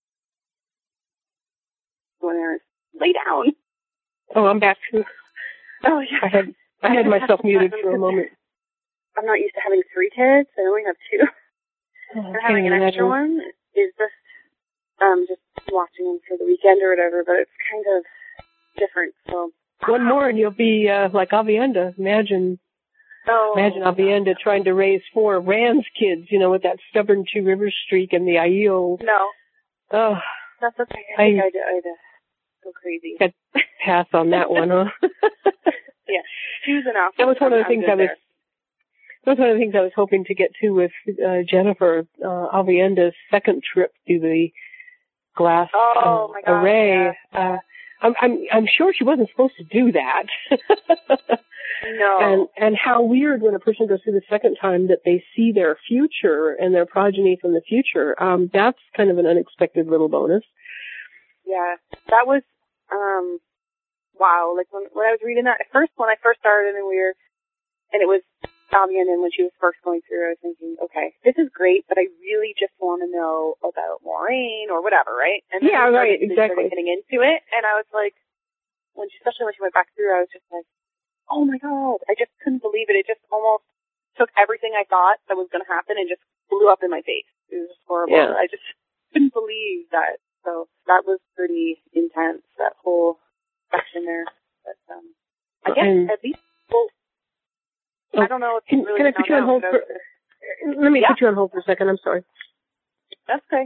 When they're, lay down. Oh, I'm back too. Oh, yeah. I had I had myself muted for a moment. I'm not used to having three kids. I only have two. Oh, and having an extra one is just um just watching them for the weekend or whatever, but it's kind of different. So one more and you'll be uh, like Avienda. Imagine, oh, imagine Avienda trying to raise four Rand's kids, you know, with that stubborn Two Rivers streak and the Aiel. No. Oh, that's okay. I think I, I'd, I'd uh, go crazy. I'd pass on that one, huh? Yeah, two's enough. That was one of the things I was. There. That was one of the things I was hoping to get to with uh, Jennifer, uh, Avienda's second trip to the glass oh, uh, my God, array. yeah. Uh, I'm, I'm, I'm sure she wasn't supposed to do that. No. And, and how weird when a person goes through the second time that they see their future and their progeny from the future. Um, that's kind of an unexpected little bonus. Yeah, that was, um, wow. Like when, when I was reading that, at first, when I first started and we were, and it was Fabian, and when she was first going through, I was thinking, okay, this is great, but I really just want to know about Moiraine or whatever, right? And then yeah, we started, right, exactly. Started getting into it, and I was like, when she, especially when she went back through, I was just like, oh my God, I just couldn't believe it. It just almost took everything I thought that was going to happen and just blew up in my face. It was just horrible. Yeah. I just couldn't believe that. So that was pretty intense, that whole section there. But um, I guess um, at least, well, oh, I don't know if can, you really can I put you on hold out, for, let me yeah. put you on hold for a second. I'm sorry. That's okay.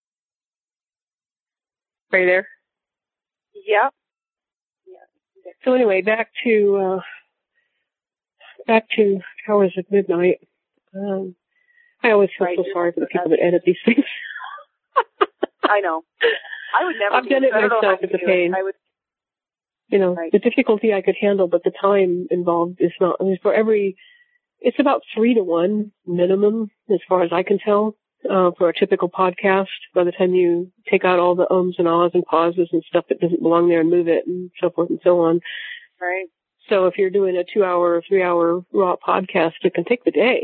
Are you there? Yep. Yeah. So anyway, back to, uh, back to Towers of Midnight. Um, I always feel right, so sorry for the people that edit these things. I know. I would never. I've done it myself. It's a pain. I would. You know, right. the difficulty I could handle, but the time involved is not. I mean, for every, it's about three to one minimum, as far as I can tell, uh, for a typical podcast. By the time you take out all the ums and ahs and pauses and stuff that doesn't belong there and move it and so forth and so on. Right. So if you're doing a two-hour or three-hour raw podcast, it can take the day.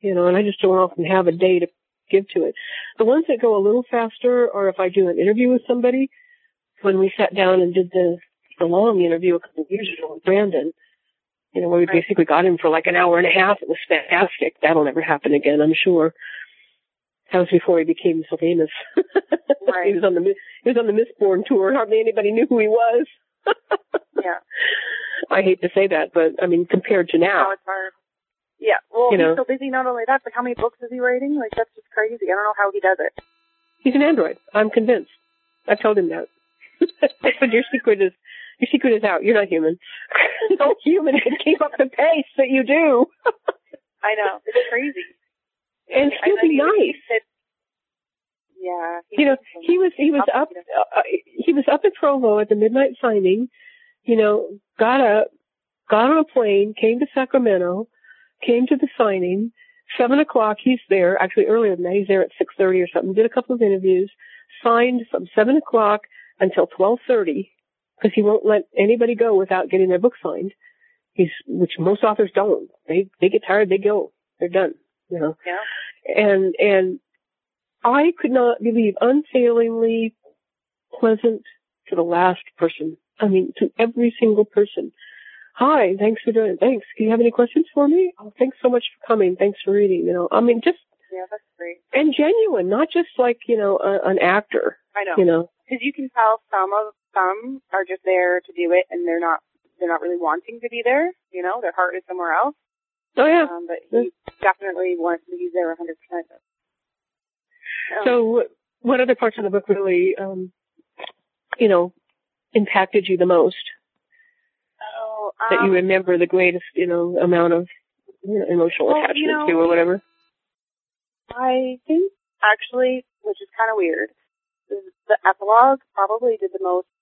you know, and I just don't often have a day to give to it. The ones that go a little faster are if I do an interview with somebody. When we sat down and did the, the long interview a couple of years ago with Brandon, you know, where we Right. basically got him for like an hour and a half. It was fantastic. That'll never happen again, I'm sure. That was before he became so famous. Right. he was on the he was on the Mistborn tour. Hardly anybody knew who he was. Yeah. I hate to say that, but I mean, compared to now, Now it's hard. Yeah. Well, You know. he's so busy. Not only that, but how many books is he writing? Like, that's just crazy. I don't know how he does it. he's an android. I'm convinced. I've told him that. I said your secret is your secret is out. You're not human. No human can keep up the pace that you do. I know. It's crazy. And still I be know he- he nice. said- yeah. You know, he was he was up uh, he was up at Provo at the midnight signing. You know, got up, got on a plane, came to Sacramento, came to the signing. Seven o'clock, he's there. Actually, earlier than that, he's there at six thirty or something. Did a couple of interviews, signed from seven o'clock until twelve thirty because he won't let anybody go without getting their book signed. He's which most authors don't. They they get tired, they go, they're done. You know. Yeah. And and I could not believe unfailingly pleasant to the last person. I mean, to every single person. Hi, thanks for doing it. Thanks. Do you have any questions for me? Oh, thanks so much for coming. Thanks for reading. You know, I mean, just Yeah, that's great. and genuine, not just like you know a, an actor. I know. You know. Because you can tell some of some are just there to do it, and they're not they're not really wanting to be there. You know, their heart is somewhere else. Oh yeah. Um, but he definitely wants to be there one hundred percent. So, what other parts of the book really, um, you know, impacted you the most? Oh, um, That you remember the greatest, you know, amount of you know, emotional well, attachment you know, to, or whatever. I think actually, which is kind of weird, is the epilogue probably did the most,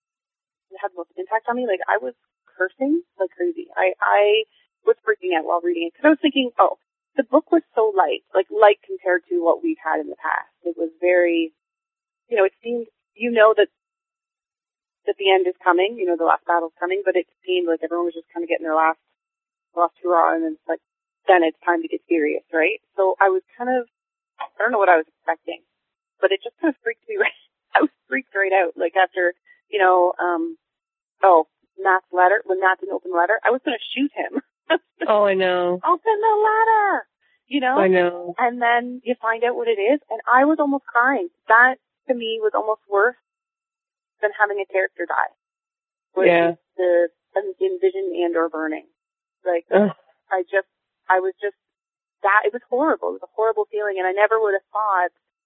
had the most impact on me. Like, I was cursing like crazy. I, I was freaking out while reading it because I was thinking, oh, the book was so light, like light compared to what we've had in the past. It was very, you know, it seemed, you know, that that the end is coming, you know, the last battle's coming, but it seemed like everyone was just kind of getting their last, last hurrah, and then it's like, then it's time to get serious, right? So I was kind of, I don't know what I was expecting, but it just kind of freaked me right, I was freaked right out. Like after, you know, um, oh, Matt's letter, when Matt didn't open the letter, I was going to shoot him. Oh, I know. Open the letter! You know? I know. And then you find out what it is, and I was almost crying. That, to me, was almost worse than having a character die. Was Yeah. The envision and or burning. Like, Ugh. I just, I was just, that, it was horrible. It was a horrible feeling, and I never would have thought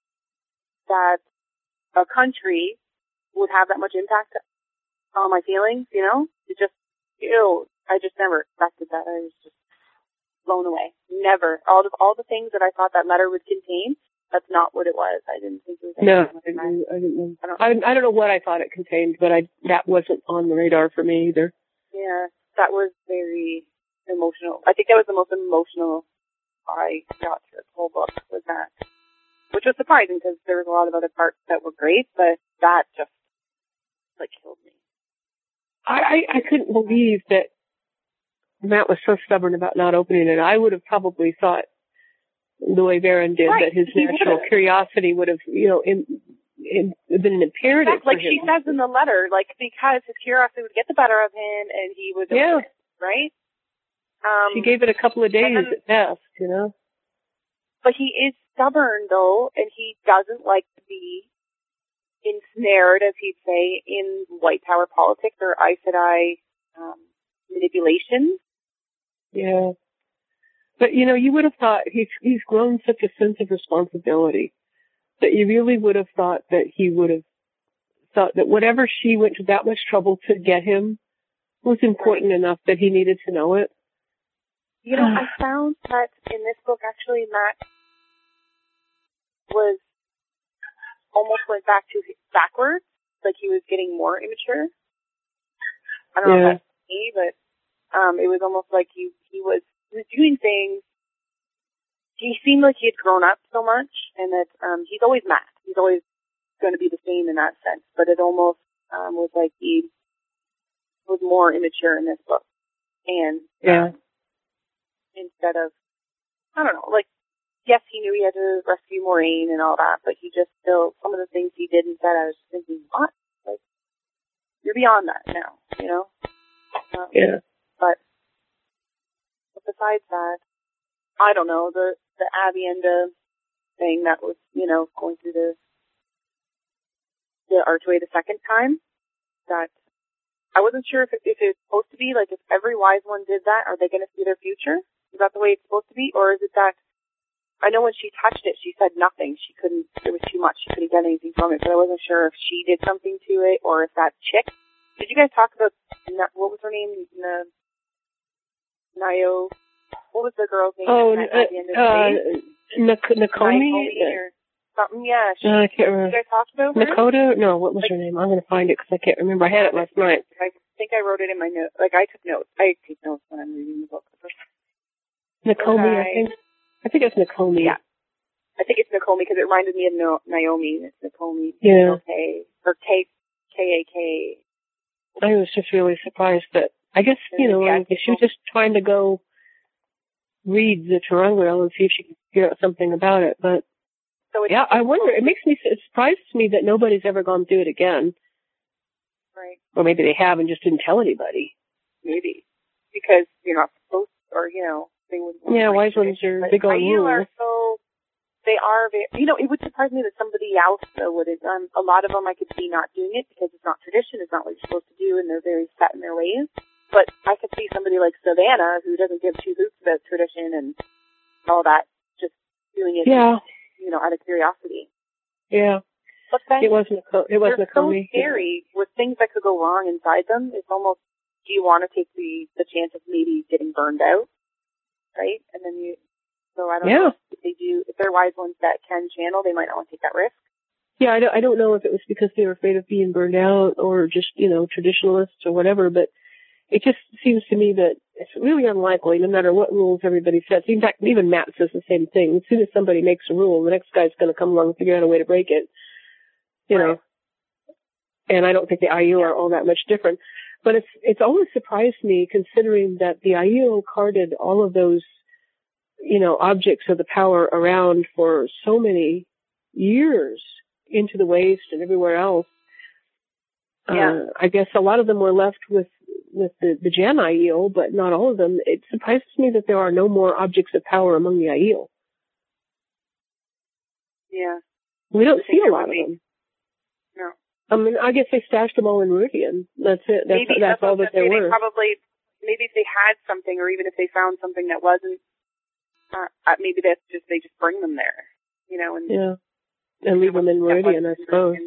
that a country would have that much impact on my feelings, you know? It just, ew, I just never expected that. I was just blown away. Never. All the, all the things that I thought that letter would contain, that's not what it was. I didn't think it was No, anything I like didn't, I didn't know. I don't- I, I don't know what I thought it contained, but I that wasn't on the radar for me either. Yeah, that was very emotional. I think that was the most emotional I got through the whole book, was that. Which was surprising because there was a lot of other parts that were great, but that just, like, killed me. I, I, I couldn't believe that Matt was so stubborn about not opening it. I would have probably thought, the way Baron did, Right, that his he natural would've. curiosity would have, you know, in, in, been an imperative That's like for she him. says in the letter, like, because his curiosity would get the better of him and he would, Yeah. right? Um, She gave it a couple of days then- at best, you know. But he is stubborn, though, and he doesn't like to be ensnared, as he'd say, in white power politics or Aes Sedai um, manipulation. Yeah. But, you know, you would have thought he's, he's grown such a sense of responsibility that you really would have thought that he would have thought that whatever she went to that much trouble to get him was important right. enough that he needed to know it. You know, I found that in this book, actually, Matt was almost went back to backwards, like he was getting more immature. I don't yeah. know if that's me, but um, it was almost like he, he was he was doing things. He seemed like he had grown up so much, and that um, he's always Matt. He's always going to be the same in that sense. But it almost um, was like he was more immature in this book, and yeah. um, instead of I don't know, like, yes, he knew he had to rescue Maureen and all that, but he just still, some of the things he did and said, I was thinking, what? Like, you're beyond that now, you know? Um, Yeah. But, but besides that, I don't know, the, the Avienda thing that was, you know, going through the, the archway the second time, that I wasn't sure if, it, if it's supposed to be, like, if every wise one did that, are they going to see their future? Is that the way it's supposed to be? Or is it that, I know when she touched it, she said nothing. She couldn't, it was too much. She couldn't get anything from it, but I wasn't sure if she did something to it or if that chick. Did you guys talk about, what was her name? N- Nayo, what was the girl's name? Oh, at, at the end of the uh, day? Nak- Nakomi? or something, yeah. She, No, I can't did remember. you guys talk about her? Nakota? No, what was her name? I'm going to find it because I can't remember. I had it last night. I think I wrote it in my notes. Like, I took notes. I take notes when I'm reading the book the first time. Nakomi, I Okay. think. I think it's Nakomi. Yeah. I think it's Nakomi because it reminded me of no- Naomi. It's Nakomi. Yeah. Okay. Or K K A K. I was just really surprised that, I guess, you know, Yeah, like, she was just trying to go read the Taranguil and see if she could figure out something about it. But, So it's yeah, I wonder, it makes me, it surprises me that nobody's ever gone through it again. right. Or maybe they have and just didn't tell anybody. Maybe because you're not supposed, or you know, they wouldn't. want Yeah, to wise read ones it. are But big on Aiel rules. are so. They are very, you know, it would surprise me that somebody else though would have done. A lot of them I could see not doing it because it's not tradition, it's not what you're supposed to do, and they're very set in their ways. But I could see somebody like Savannah who doesn't give two hoots about tradition and all that, just doing it, Yeah. you know, out of curiosity. Yeah. But then It wasn't a, it wasn't they're a so Nakomi. scary with things that could go wrong inside them. It's almost, do you want to take the the chance of maybe getting burned out, right? And then you, so I don't Yeah. know if they do, if they're wise ones that can channel, they might not want to take that risk. Yeah, I don't, I don't know if it was because they were afraid of being burned out or just, you know, traditionalists or whatever, but it just seems to me that it's really unlikely, no matter what rules everybody sets. In fact, even Matt says the same thing. As soon as somebody makes a rule, the next guy's going to come along and figure out a way to break it, you Right. know. And I don't think the I U are all that much different. But it's it's always surprised me, considering that the I U carted all of those, you know, objects of the power around for so many years into the waste and everywhere else. Yeah. Uh, I guess a lot of them were left with, with the, the Jan Aiel, but not all of them. It surprises me that there are no more objects of power among the Aiel. Yeah. We don't I think see a there lot would of be. them. No. I mean, I guess they stashed them all in Meridian. That's it. That's, Maybe that's all what that there they were. Probably, maybe if they had something, or even if they found something that wasn't, uh, uh, maybe that's just, they just bring them there, you know, and Yeah. And leave them in Meridian, I suppose.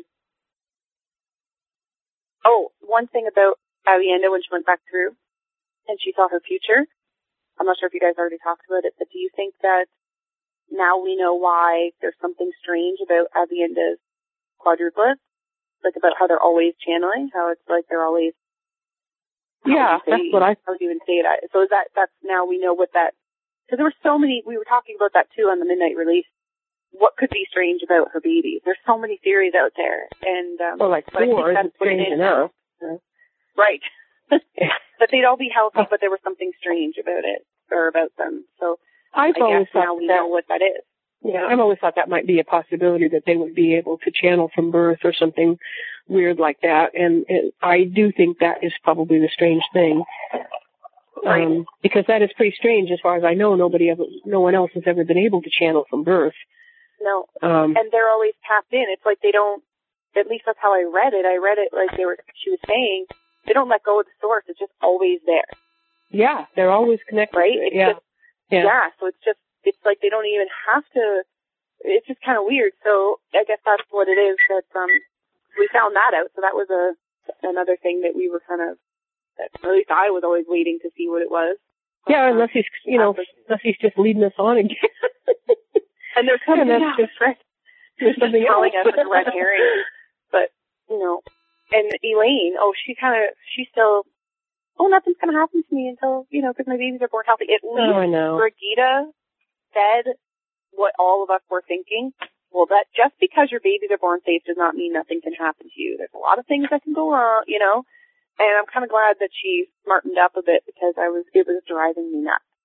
Oh, one thing about Avienda when she went back through and she saw her future, I'm not sure if you guys already talked about it, but do you think that now we know why there's something strange about Avienda's quadruplets? Like about how they're always channeling, how it's like they're always... Yeah, say, that's what I... How would you even say that? So is that, that's now we know what that... Because there were so many, we were talking about that too on the Midnight release. What could be strange about her babies? There's so many theories out there. And, um, Well, like but I think four that's isn't what it strange is enough. now. Right. But they'd all be healthy, but there was something strange about it, or about them. So I've I always guess thought now we that, know what that is. yeah, I've always thought that might be a possibility, that they would be able to channel from birth or something weird like that. And it, I do think that is probably the strange thing. Right. Um, because that is pretty strange. As far as I know, nobody ever, no one else has ever been able to channel from birth. No. Um, And they're always tapped in. It's like they don't, at least that's how I read it. I read it like they were, she was saying, they don't let go of the source. It's just always there. yeah, they're always connected. Right? To it. It's Yeah. just, yeah. yeah. So it's just, it's like they don't even have to, it's just kind of weird. So I guess that's what it is that, um, we found that out. So that was a, another thing that we were kind of, that, at least I was always waiting to see what it was. Yeah, Um, unless he's, you know, unless he's just leading us on again. And there's something that's else, just- right? There's something telling else. us like a red herring. But, you know, and Elaine, oh, she kind of, she's still, oh, nothing's going to happen to me until, you know, because my babies are born healthy. At least Oh, I know. Brigida said what all of us were thinking. Well, that just because your babies are born safe does not mean nothing can happen to you. There's a lot of things that can go wrong, you know. And I'm kind of glad that she smartened up a bit, because I was, it was driving me nuts.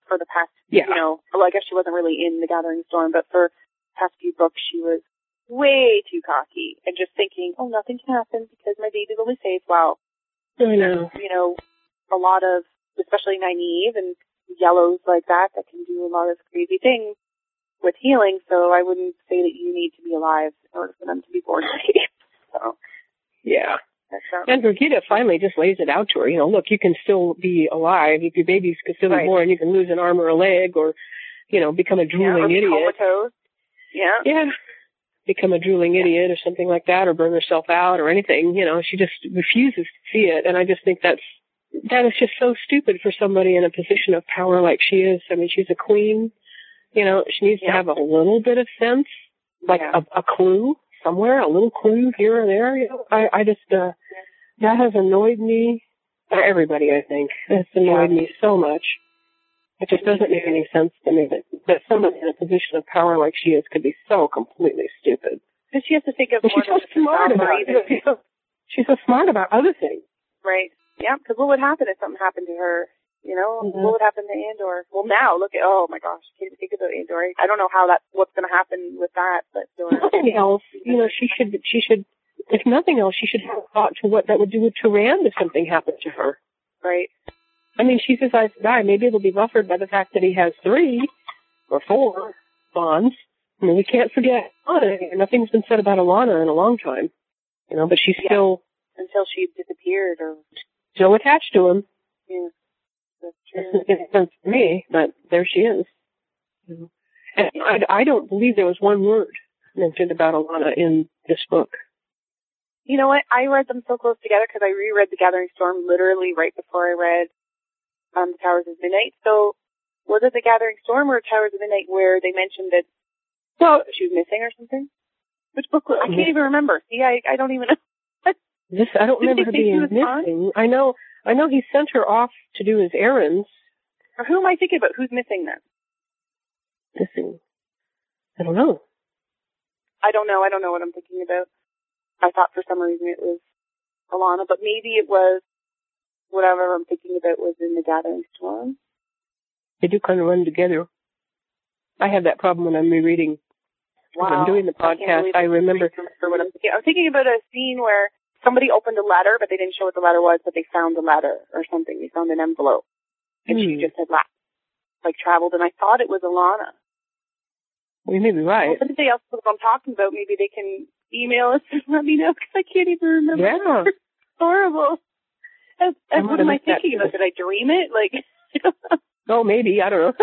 for the past, Yeah. you know, well, I guess she wasn't really in the Gathering Storm, but for the past few books, she was way too cocky and just thinking, oh, nothing can happen because my baby will be safe. Wow. I know. You know, a lot of, especially Nynaeve and yellows like that, that can do a lot of crazy things with healing, so I wouldn't say that you need to be alive in order for them to be born safe. So, Yeah. that's um, And Brigida finally just lays it out to her. You know, look, you can still be alive. If your baby's still be Right. born, you can lose an arm or a leg or, you know, become a yeah, drooling or be idiot. comatose. Yeah. Yeah. Become a drooling idiot or something like that, or burn herself out or anything. You know, she just refuses to see it. And I just think that's, that is just so stupid for somebody in a position of power like she is. I mean, she's a queen. You know, she needs Yeah. to have a little bit of sense, like Yeah. a, a clue somewhere, a little clue here or there. You know, I, I just, uh, that has annoyed me, uh, everybody, I think. It's annoyed Yeah. me so much. It just doesn't make any sense to me that, that somebody in a position of power like she is could be so completely stupid. Because she has to think of And more she's so than smart herself or about even, it. She's so smart about other things. right. Yeah, because what would happen if something happened to her? You know, Mhm. what would happen to Andor? Well, now, look at, oh my gosh, I can't even think about Andor. I don't know how that, what's going to happen with that, but, or, Nothing else, you know, she should, she should, if nothing else, she should have a thought to what that would do with Turan if something happened to her. right. I mean, she says, I die. Maybe it'll be buffered by the fact that he has three or four bonds. I mean, we can't forget Alana. Nothing's been said about Alana in a long time. You know, but she's Yeah. still, Until she disappeared or, still attached to him. yeah, that's Doesn't true. make sense to me, but there she is. You know. And I, I don't believe there was one word mentioned about Alana in this book. You know what? I read them so close together because I reread The Gathering Storm literally right before I read um, The Towers of Midnight. So was it The Gathering Storm or Towers of Midnight where they mentioned that Well, she was missing or something? Which book? Was, I can't even remember. See, I, I don't even know. this I don't Did remember her they say she being was gone? missing. I know, I know he sent her off to do his errands. Or who am I thinking about? Who's missing then? Missing. I don't know. I don't know. I don't know what I'm thinking about. I thought for some reason it was Alana, but maybe it was whatever I'm thinking about was in The Gathering Storm. They do kind of run together. I have that problem when I'm rereading. When I'm doing the I can't podcast, believe I remember. remember what I'm thinking. I'm thinking about a scene where somebody opened a letter, but they didn't show what the letter was, but they found a letter or something. They found an envelope. And she Hmm. just had left, like traveled, and I thought it was Alana. Well, you may be right. Well, if anybody else knows what I'm talking about, maybe they can email us and let me know, because I can't even remember. Yeah. It's horrible. As, I as might what have am I missed that thinking too. about? Did I dream it? Like, Oh, maybe. I don't know.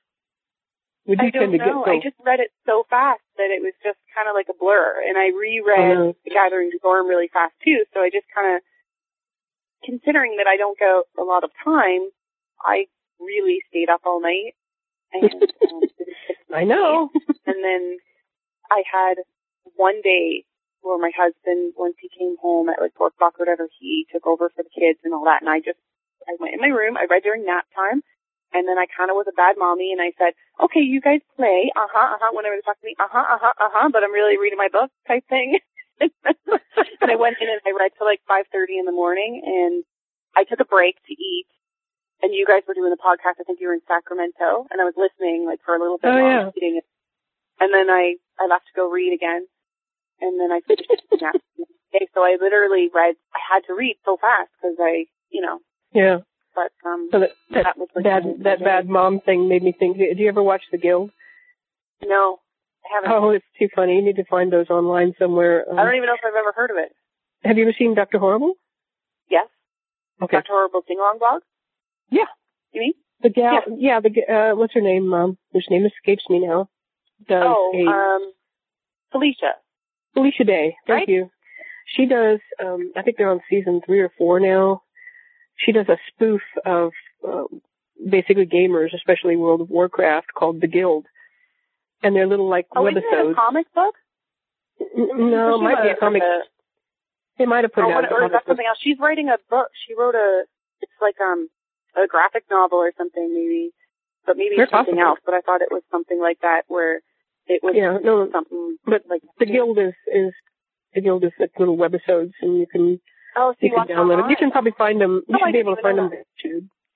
we do I tend don't to get know. so. I just read it so fast that it was just kind of like a blur. And I reread Oh, no. The Gathering Storm really fast too. So I just kind of, considering that I don't get a lot of time, I really stayed up all night. And um, I know. and then I had one day where my husband, once he came home at like four o'clock or whatever, he took over for the kids and all that. And I just, I went in my room, I read during nap time, and then I kind of was a bad mommy and I said, okay, you guys play, uh-huh, uh-huh, whenever they talk to me, uh-huh, uh-huh, uh-huh, but I'm really reading my book type thing. And I went in and I read till like five thirty in the morning, and I took a break to eat, and you guys were doing the podcast. I think you were in Sacramento, and I was listening like for a little bit Oh, while yeah. I was eating it. And then I, I left to go read again, and then I finished it nap. Okay, so I literally read, I had to read so fast because I, you know, Yeah. but um, So that, that, that was like bad, my- that bad mom thing made me think, do you ever watch The Guild? No, I haven't. Oh, it's too funny. You need to find those online somewhere. Um, I don't even know if I've ever heard of it. have you ever seen Doctor Horrible? Yes. Okay. Doctor Horrible sing-along blog? Yeah. You mean? The gal, yeah, the, g- uh, what's her name, um, whose name escapes me now, does Oh, a, um, Felicia. Felicia Day, thank right? you. She does, um, I think they're on season three or four now. She does a spoof of, uh, basically gamers, especially World of Warcraft, called The Guild. And they're little, like, Oh, isn't it a webisodes. comic book? N- No, it She might be wrote a comic. a- They might have put Or, it out. what, or is that something else? She's writing a book. She wrote a, it's like um a graphic novel or something maybe, but maybe Very it's something possible. else. But I thought it was something like that where it was Yeah, no, something but like The Guild is, is, The Guild is like little webisodes, and you can, Oh, so you you can watch download them. online? You can probably find them, you Oh, I should be able didn't to find even them know on YouTube.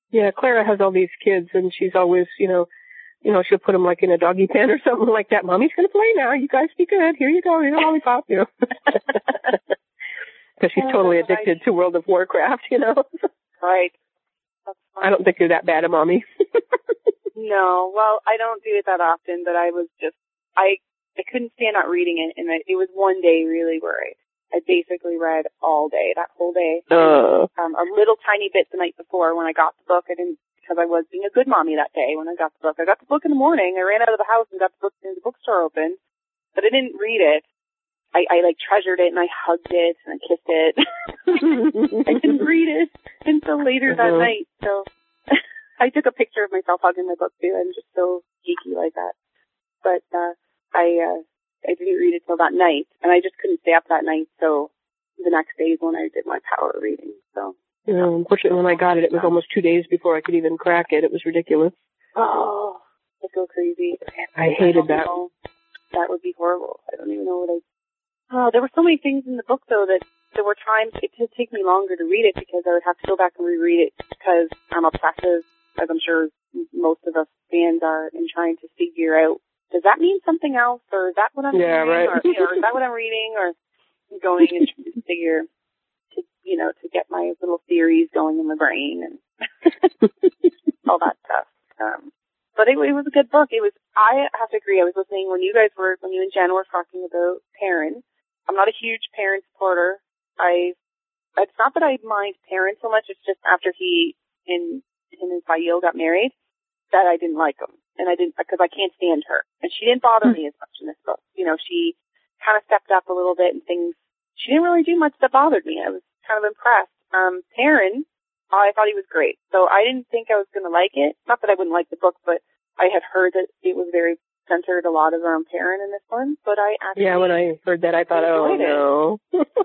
Yeah, Clara has all these kids, and she's always, you know, you know, she'll put them like in a doggy pen or something like that. Mommy's gonna play now. You guys be good. Here you go. Here's a lollipop. You know, because she's totally addicted to World of Warcraft. You know. Right. That's funny. I don't think you're that bad a mommy. No, well, I don't do it that often, but I was just, I, I couldn't stand not reading it, and I, it was one day really where I, I basically read all day, that whole day. Uh. Um, a little tiny bit the night before when I got the book. I didn't, because I was being a good mommy that day when I got the book. I got the book in the morning. I ran out of the house and got the book in the bookstore open, but I didn't read it. I, I like treasured it and I hugged it and I kissed it. I didn't read it until later uh-huh. that night. So I took a picture of myself hugging my book too. I'm just so geeky like that. But uh, I uh, I didn't read it till that night, and I just couldn't stay up that night. So the next day is when I did my power reading. So yeah, unfortunately, when I got it, it was almost two days before I could even crack it. It was ridiculous. Oh, that's so crazy. I hated I that. Know. That would be horrible. I don't even know what I. Oh, there were so many things in the book, though, that there were times it did take me longer to read it because I would have to go back and reread it because I'm obsessive, as I'm sure most of us fans are, in trying to figure out, does that mean something else, or is that what I'm yeah, reading, right. or, you know, is that what I'm reading, or going and trying to figure, to, you know, to get my little theories going in the brain and all that stuff. Um, but it, it was a good book. It was, I have to agree, I was listening when you guys were, when you and Jen were talking about Perrin. I'm not a huge Perrin supporter. I, it's not that I mind Perrin so much, it's just after he and him and Fael got married that I didn't like him. And I didn't, because I can't stand her. And she didn't bother me as much in this book. You know, she kind of stepped up a little bit and things, she didn't really do much that bothered me. I was kind of impressed. Um, Perrin, I thought he was great. So I didn't think I was going to like it. Not that I wouldn't like the book, but I had heard that it was very centered a lot around Perrin in this one, but I actually... Yeah, when I heard that, I thought, oh, no.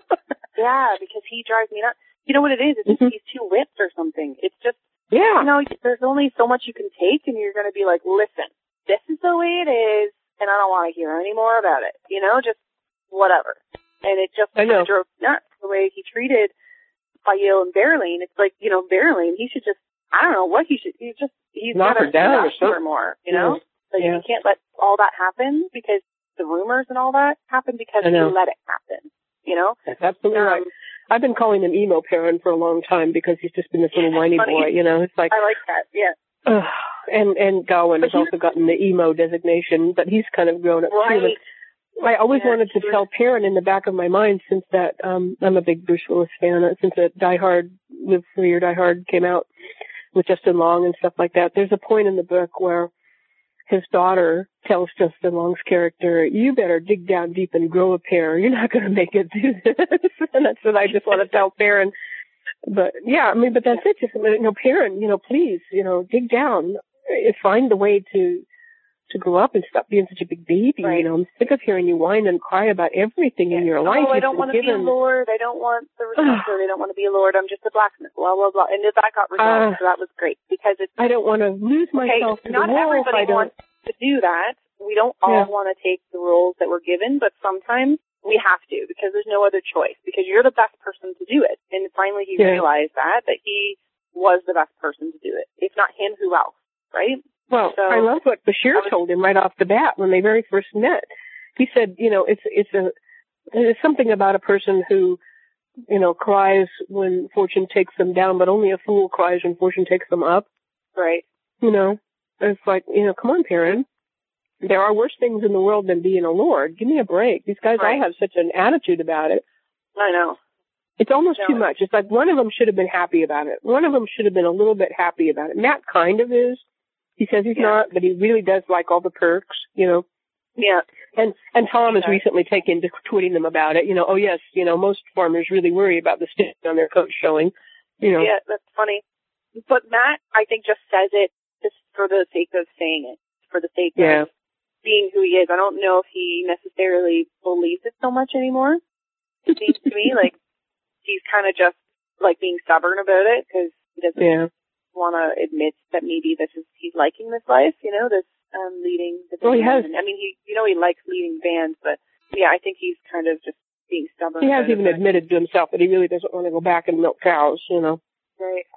Yeah, because he drives me nuts. You know what it is? It's just mm-hmm. he's too whipped or something. It's just, yeah. you know, there's only so much you can take, and you're going to be like, listen, this is the way it is, and I don't want to hear any more about it. You know, just whatever. And it just I know. drove me nuts the way he treated Fael and Berylene. It's like, you know, Berylene, he should just, I don't know what he should, he's just, he's knock her down or something more, you know? Yeah. Like, yeah. you can't let all that happen because the rumors and all that happen because you let it happen, you know? That's absolutely um, right. I've been calling him emo Perrin for a long time because he's just been this little whiny funny. boy, you know? It's like, I like that, yeah. Uh, and, and Gawain has also gotten the emo designation, but he's kind of grown up right. too. But I always yeah, wanted to sure. tell Perrin in the back of my mind since that, um, I'm a big Bruce Willis fan, uh, since that Die Hard, Live Free or Die Hard came out with Justin Long and stuff like that. There's a point in the book where his daughter tells Justin Long's character, you better dig down deep and grow a pair. You're not going to make it through this. And that's what I just want to tell Perrin. But, yeah, I mean, but that's it. Just, you know, Perrin, you know, please, you know, dig down. Find the way to to grow up and stop being such a big baby. Right. You know, I'm sick of hearing you whine and cry about everything in your oh, life. Oh, I don't want to given. be a lord. I don't want the respecter. They don't want to be a lord. I'm just a blacksmith. Blah, blah, blah. And that got resolved, uh, so that was great. Because it's... I don't want to lose myself okay, to not the wall if I don't... wants to do that. We don't all yeah. want to take the roles that we're given, but sometimes we have to because there's no other choice because you're the best person to do it. And finally he yeah. realized that, that he was the best person to do it. If not him, who else, right? Well, so, I love what Bashir was, told him right off the bat when they very first met. He said, you know, it's, it's a, it's something about a person who, you know, cries when fortune takes them down, but only a fool cries when fortune takes them up. Right. You know, it's like, you know, come on, Perrin. There are worse things in the world than being a lord. Give me a break. These guys right. all have such an attitude about it. I know. It's almost no. too much. It's like one of them should have been happy about it. One of them should have been a little bit happy about it. Matt kind of is. He says he's yeah. not, but he really does like all the perks, you know. Yeah. And and Tom has yeah. recently taken to tweeting them about it. You know, oh yes, you know, most farmers really worry about the stick on their coat showing. You know. Yeah, that's funny. But Matt, I think, just says it just for the sake of saying it, for the sake yeah. of being who he is. I don't know if he necessarily believes it so much anymore. It seems to me like he's kind of just like being stubborn about it because he doesn't. Yeah. want to admit that maybe this is he's liking this life, you know, this um leading the band. Well, he has. I mean, he you know he likes leading bands, but yeah, I think he's kind of just being stubborn. He has even admitted to himself that he really doesn't want to go back and milk cows, you know. Right. Yeah.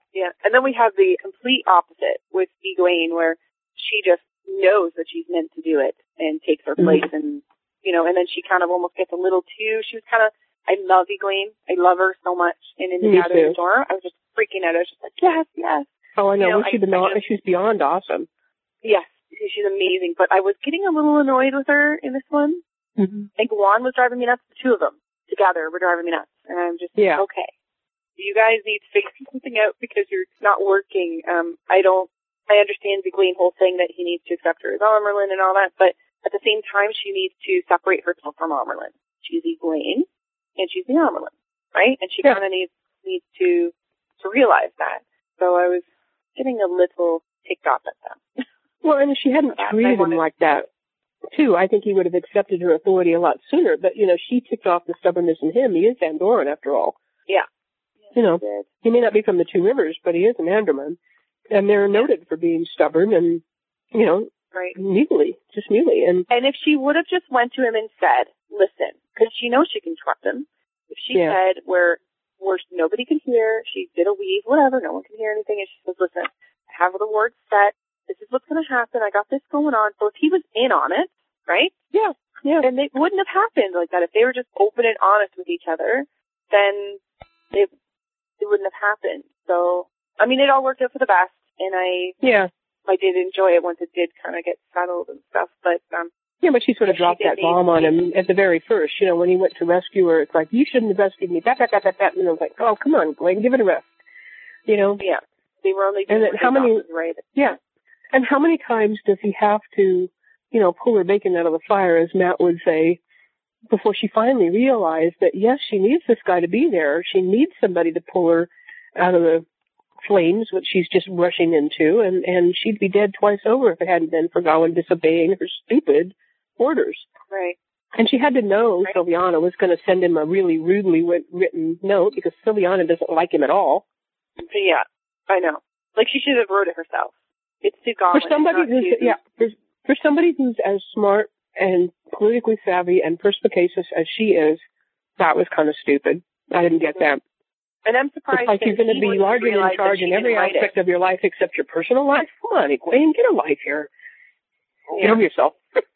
And then we have the complete opposite with Egwene, where she just knows that she's meant to do it and takes her place, mm-hmm. and you know, and then she kind of almost gets a little too. She was kind of. I love Egwene. I love her so much. And in the Gathering Storm, I was just freaking out. I was just like, yes, yes. Oh, I know. You know well, she's, I, beyond, I just, she's beyond awesome. Yes, she's amazing. But I was getting a little annoyed with her in this one. Mm-hmm. Like, Juan was driving me nuts. The two of them together were driving me nuts. And I'm just, yeah. okay. You guys need to figure something out because you're not working. Um, I don't, I understand the Egwene whole thing that he needs to accept her as Amyrlin and all that, but at the same time, she needs to separate herself from Amyrlin. She's Egwene, and she's the Amyrlin, right? And she yeah. kind of needs needs to to realize that. So I was getting a little ticked off at them. Well, and if she hadn't treated him like that, too, I think he would have accepted her authority a lot sooner. But, you know, she ticked off the stubbornness in him. He is Andorran, after all. Yeah. You know, he may not be from the Two Rivers, but he is an Andorran. And they're noted for being stubborn and, you know, right. muley, just muley. And, and if she would have just went to him and said, listen, because she knows she can trust him. If she yeah. said where where nobody can hear, she did a weave, whatever, no one can hear anything, and she says, listen, I have the words set, this is what's going to happen, I got this going on. So if he was in on it, right? Yeah, yeah. Then it wouldn't have happened like that. If they were just open and honest with each other, then it, it wouldn't have happened. So, I mean, it all worked out for the best, and I yeah. I did enjoy it once it did kind of get settled and stuff, but um yeah, but she sort of dropped that bomb on him at the very first. You know, when he went to rescue her, it's like, you shouldn't have rescued me. That, that, that, that, that. And I was like, oh, come on, Gwen, give it a rest. You know? Yeah. They were only doing and how many, right. Yeah. And how many times does he have to, you know, pull her bacon out of the fire, as Matt would say, before she finally realized that, yes, she needs this guy to be there. She needs somebody to pull her out of the flames, which she's just rushing into, and, and she'd be dead twice over if it hadn't been for Gawain disobeying her stupid orders. Right. And she had to know right. Sylviana was going to send him a really rudely written note because Sylviana doesn't like him at all. Yeah, I know. Like, she should have wrote it herself. It's too Gawain. For somebody who's, too... yeah, for, for somebody who's as smart and politically savvy and perspicacious as she is, that was kind of stupid. I didn't get that. And I'm surprised it's like you're going to be larger in charge in every aspect it. of your life except your personal life. Come on, Egwene, get a life here. Yeah. Get over yourself.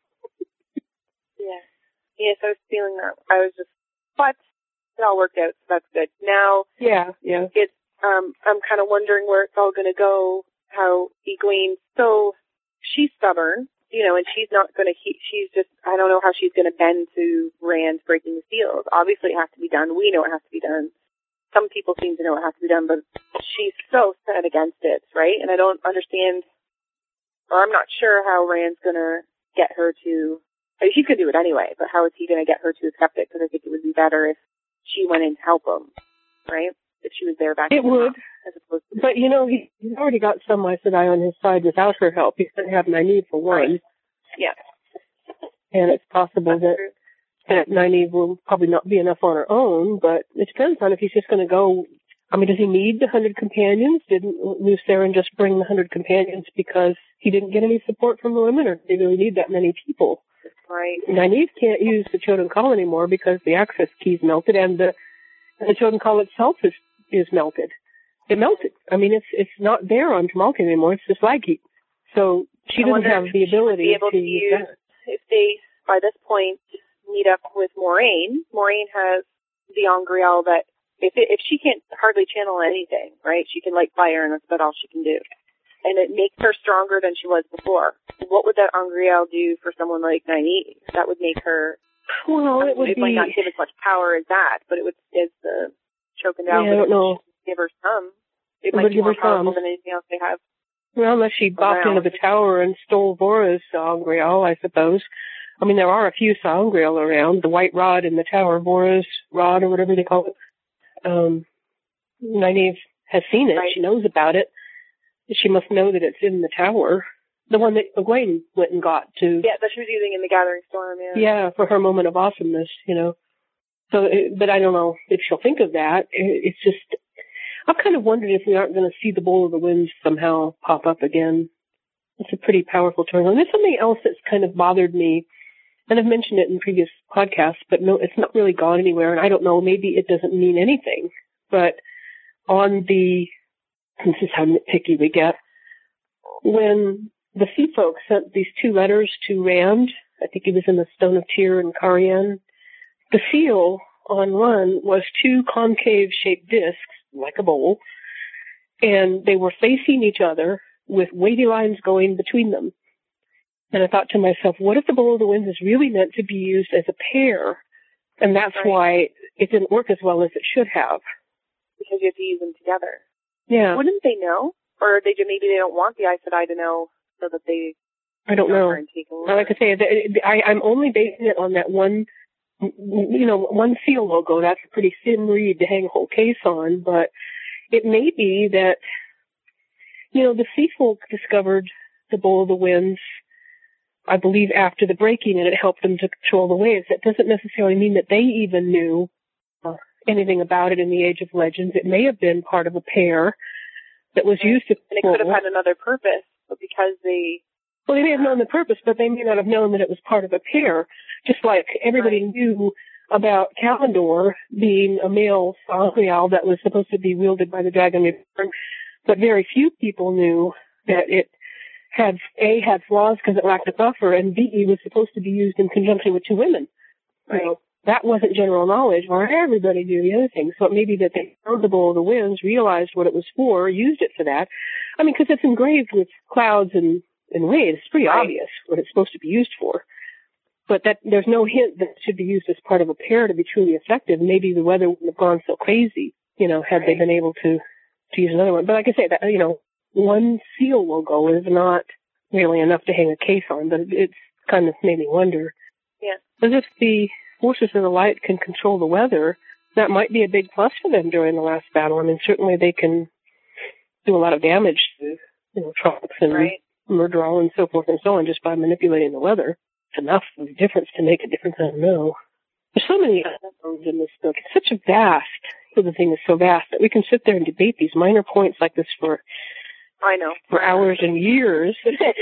Yeah. Yes, I was feeling that. I was just, but it all worked out, so that's good. Now, yeah, yeah. It's, um, I'm kind of wondering where it's all going to go, how Egwene, so she's stubborn, you know, and she's not going to, she's just, I don't know how she's going to bend to Rand breaking the seals. Obviously it has to be done. We know it has to be done. Some people seem to know it has to be done, but she's so set against it, right? And I don't understand, or I'm not sure how Rand's going to get her to, I mean, he's going to do it anyway, but how is he going to get her to accept it? Because I think it would be better if she went in to help him, right? If she was there back It would. As opposed to but, you know, he, he's already got some Aes Sedai on his side without her help. He's going to have Nynaeve for one. Right. Yeah. And it's possible That's that, true. that Nynaeve will probably not be enough on her own, but it depends on if he's just going to go. I mean, does he need the hundred companions? Didn't Lews Therin just bring the hundred companions because he didn't get any support from the women, or did he really need that many people? Right. Nynaeve can't use the Chodan Call anymore because the access key's melted, and the and the Chodan Call itself is is melted. It melted. I mean, it's it's not there on Tamalkin anymore. It's just Lagheap. So she I doesn't have the ability be able to, to use use that. If they, by this point, meet up with Moiraine. Moiraine has the Angreal that if it, if she can't hardly channel anything, right? She can light fire, and that's about all she can do. And it makes her stronger than she was before. What would that Angreal do for someone like Nynaeve? That would make her. Well, it would it be. might not give as much power as that, but it would as the choking down. Yeah, I don't know. Give her some. It, it might would be give more her powerful some. than anything else they have. Well, unless she bopped into the tower and stole Vora's Sangreal, I suppose. I mean, there are a few Sangreal around. The white rod in the tower, Vora's rod, or whatever they call it. Um, Nynaeve has seen it. Right. She knows about it. She must know that it's in the tower. The one that Egwene went and got to. Yeah, that she was using in the Gathering Storm, yeah. Yeah, for her moment of awesomeness, you know. So, it, but I don't know if she'll think of that. It, it's just, I'm kind of wondering if we aren't going to see the Bowl of the Winds somehow pop up again. It's a pretty powerful turn. And there's something else that's kind of bothered me, and I've mentioned it in previous podcasts, but no, it's not really gone anywhere, and I don't know, maybe it doesn't mean anything. But on the this is how nitpicky we get. When the Sea Folk sent these two letters to Rand, I think it was in the Stone of Tyr and Carian, the seal on one was two concave-shaped discs, like a bowl, and they were facing each other with wavy lines going between them. And I thought to myself, what if the Bowl of the Winds is really meant to be used as a pair, and that's right. why it didn't work as well as it should have? Because you have to use them together. Yeah. Wouldn't they know? Or they maybe they don't want the Aes Sedai to know so that they I don't know. Well, like I say, I, I'm only basing it on that one, you know, one seal logo. That's a pretty thin reed to hang a whole case on, but it may be that, you know, the Sea Folk discovered the Bowl of the Winds, I believe, after the breaking, and it helped them to control the waves. That doesn't necessarily mean that they even knew uh, anything about it in the Age of Legends. It may have been part of a pair that was used to... And it could have had another purpose, but because they... Well, they may have known the purpose, but they may not have known that it was part of a pair. Just like everybody right. knew about Kalendor being a male Sangreal that was supposed to be wielded by the Dragon Reborn, but very few people knew that it had, A, had flaws because it lacked a buffer, and B, was supposed to be used in conjunction with two women. Right. You know, that wasn't general knowledge, or everybody knew the other things. So it may be that they found the Bowl of the Winds, realized what it was for, used it for that. I mean, because it's engraved with clouds and and waves. It's pretty right. obvious what it's supposed to be used for. But that there's no hint that it should be used as part of a pair to be truly effective. Maybe the weather wouldn't have gone so crazy, you know, had right. they been able to, to use another one. But like I say, that, you know, one seal logo is not really enough to hang a case on, but it's kind of made me wonder. Yeah. As if the forces of the light can control the weather, that might be a big plus for them during the last battle. I mean, certainly they can do a lot of damage to, you know, tropics and right. Murderall and so forth and so on just by manipulating the weather. It's enough of a difference to make a difference, I don't know. There's so many unknowns in this book. It's such a vast, the thing is so vast that we can sit there and debate these minor points like this for I know. for hours and years.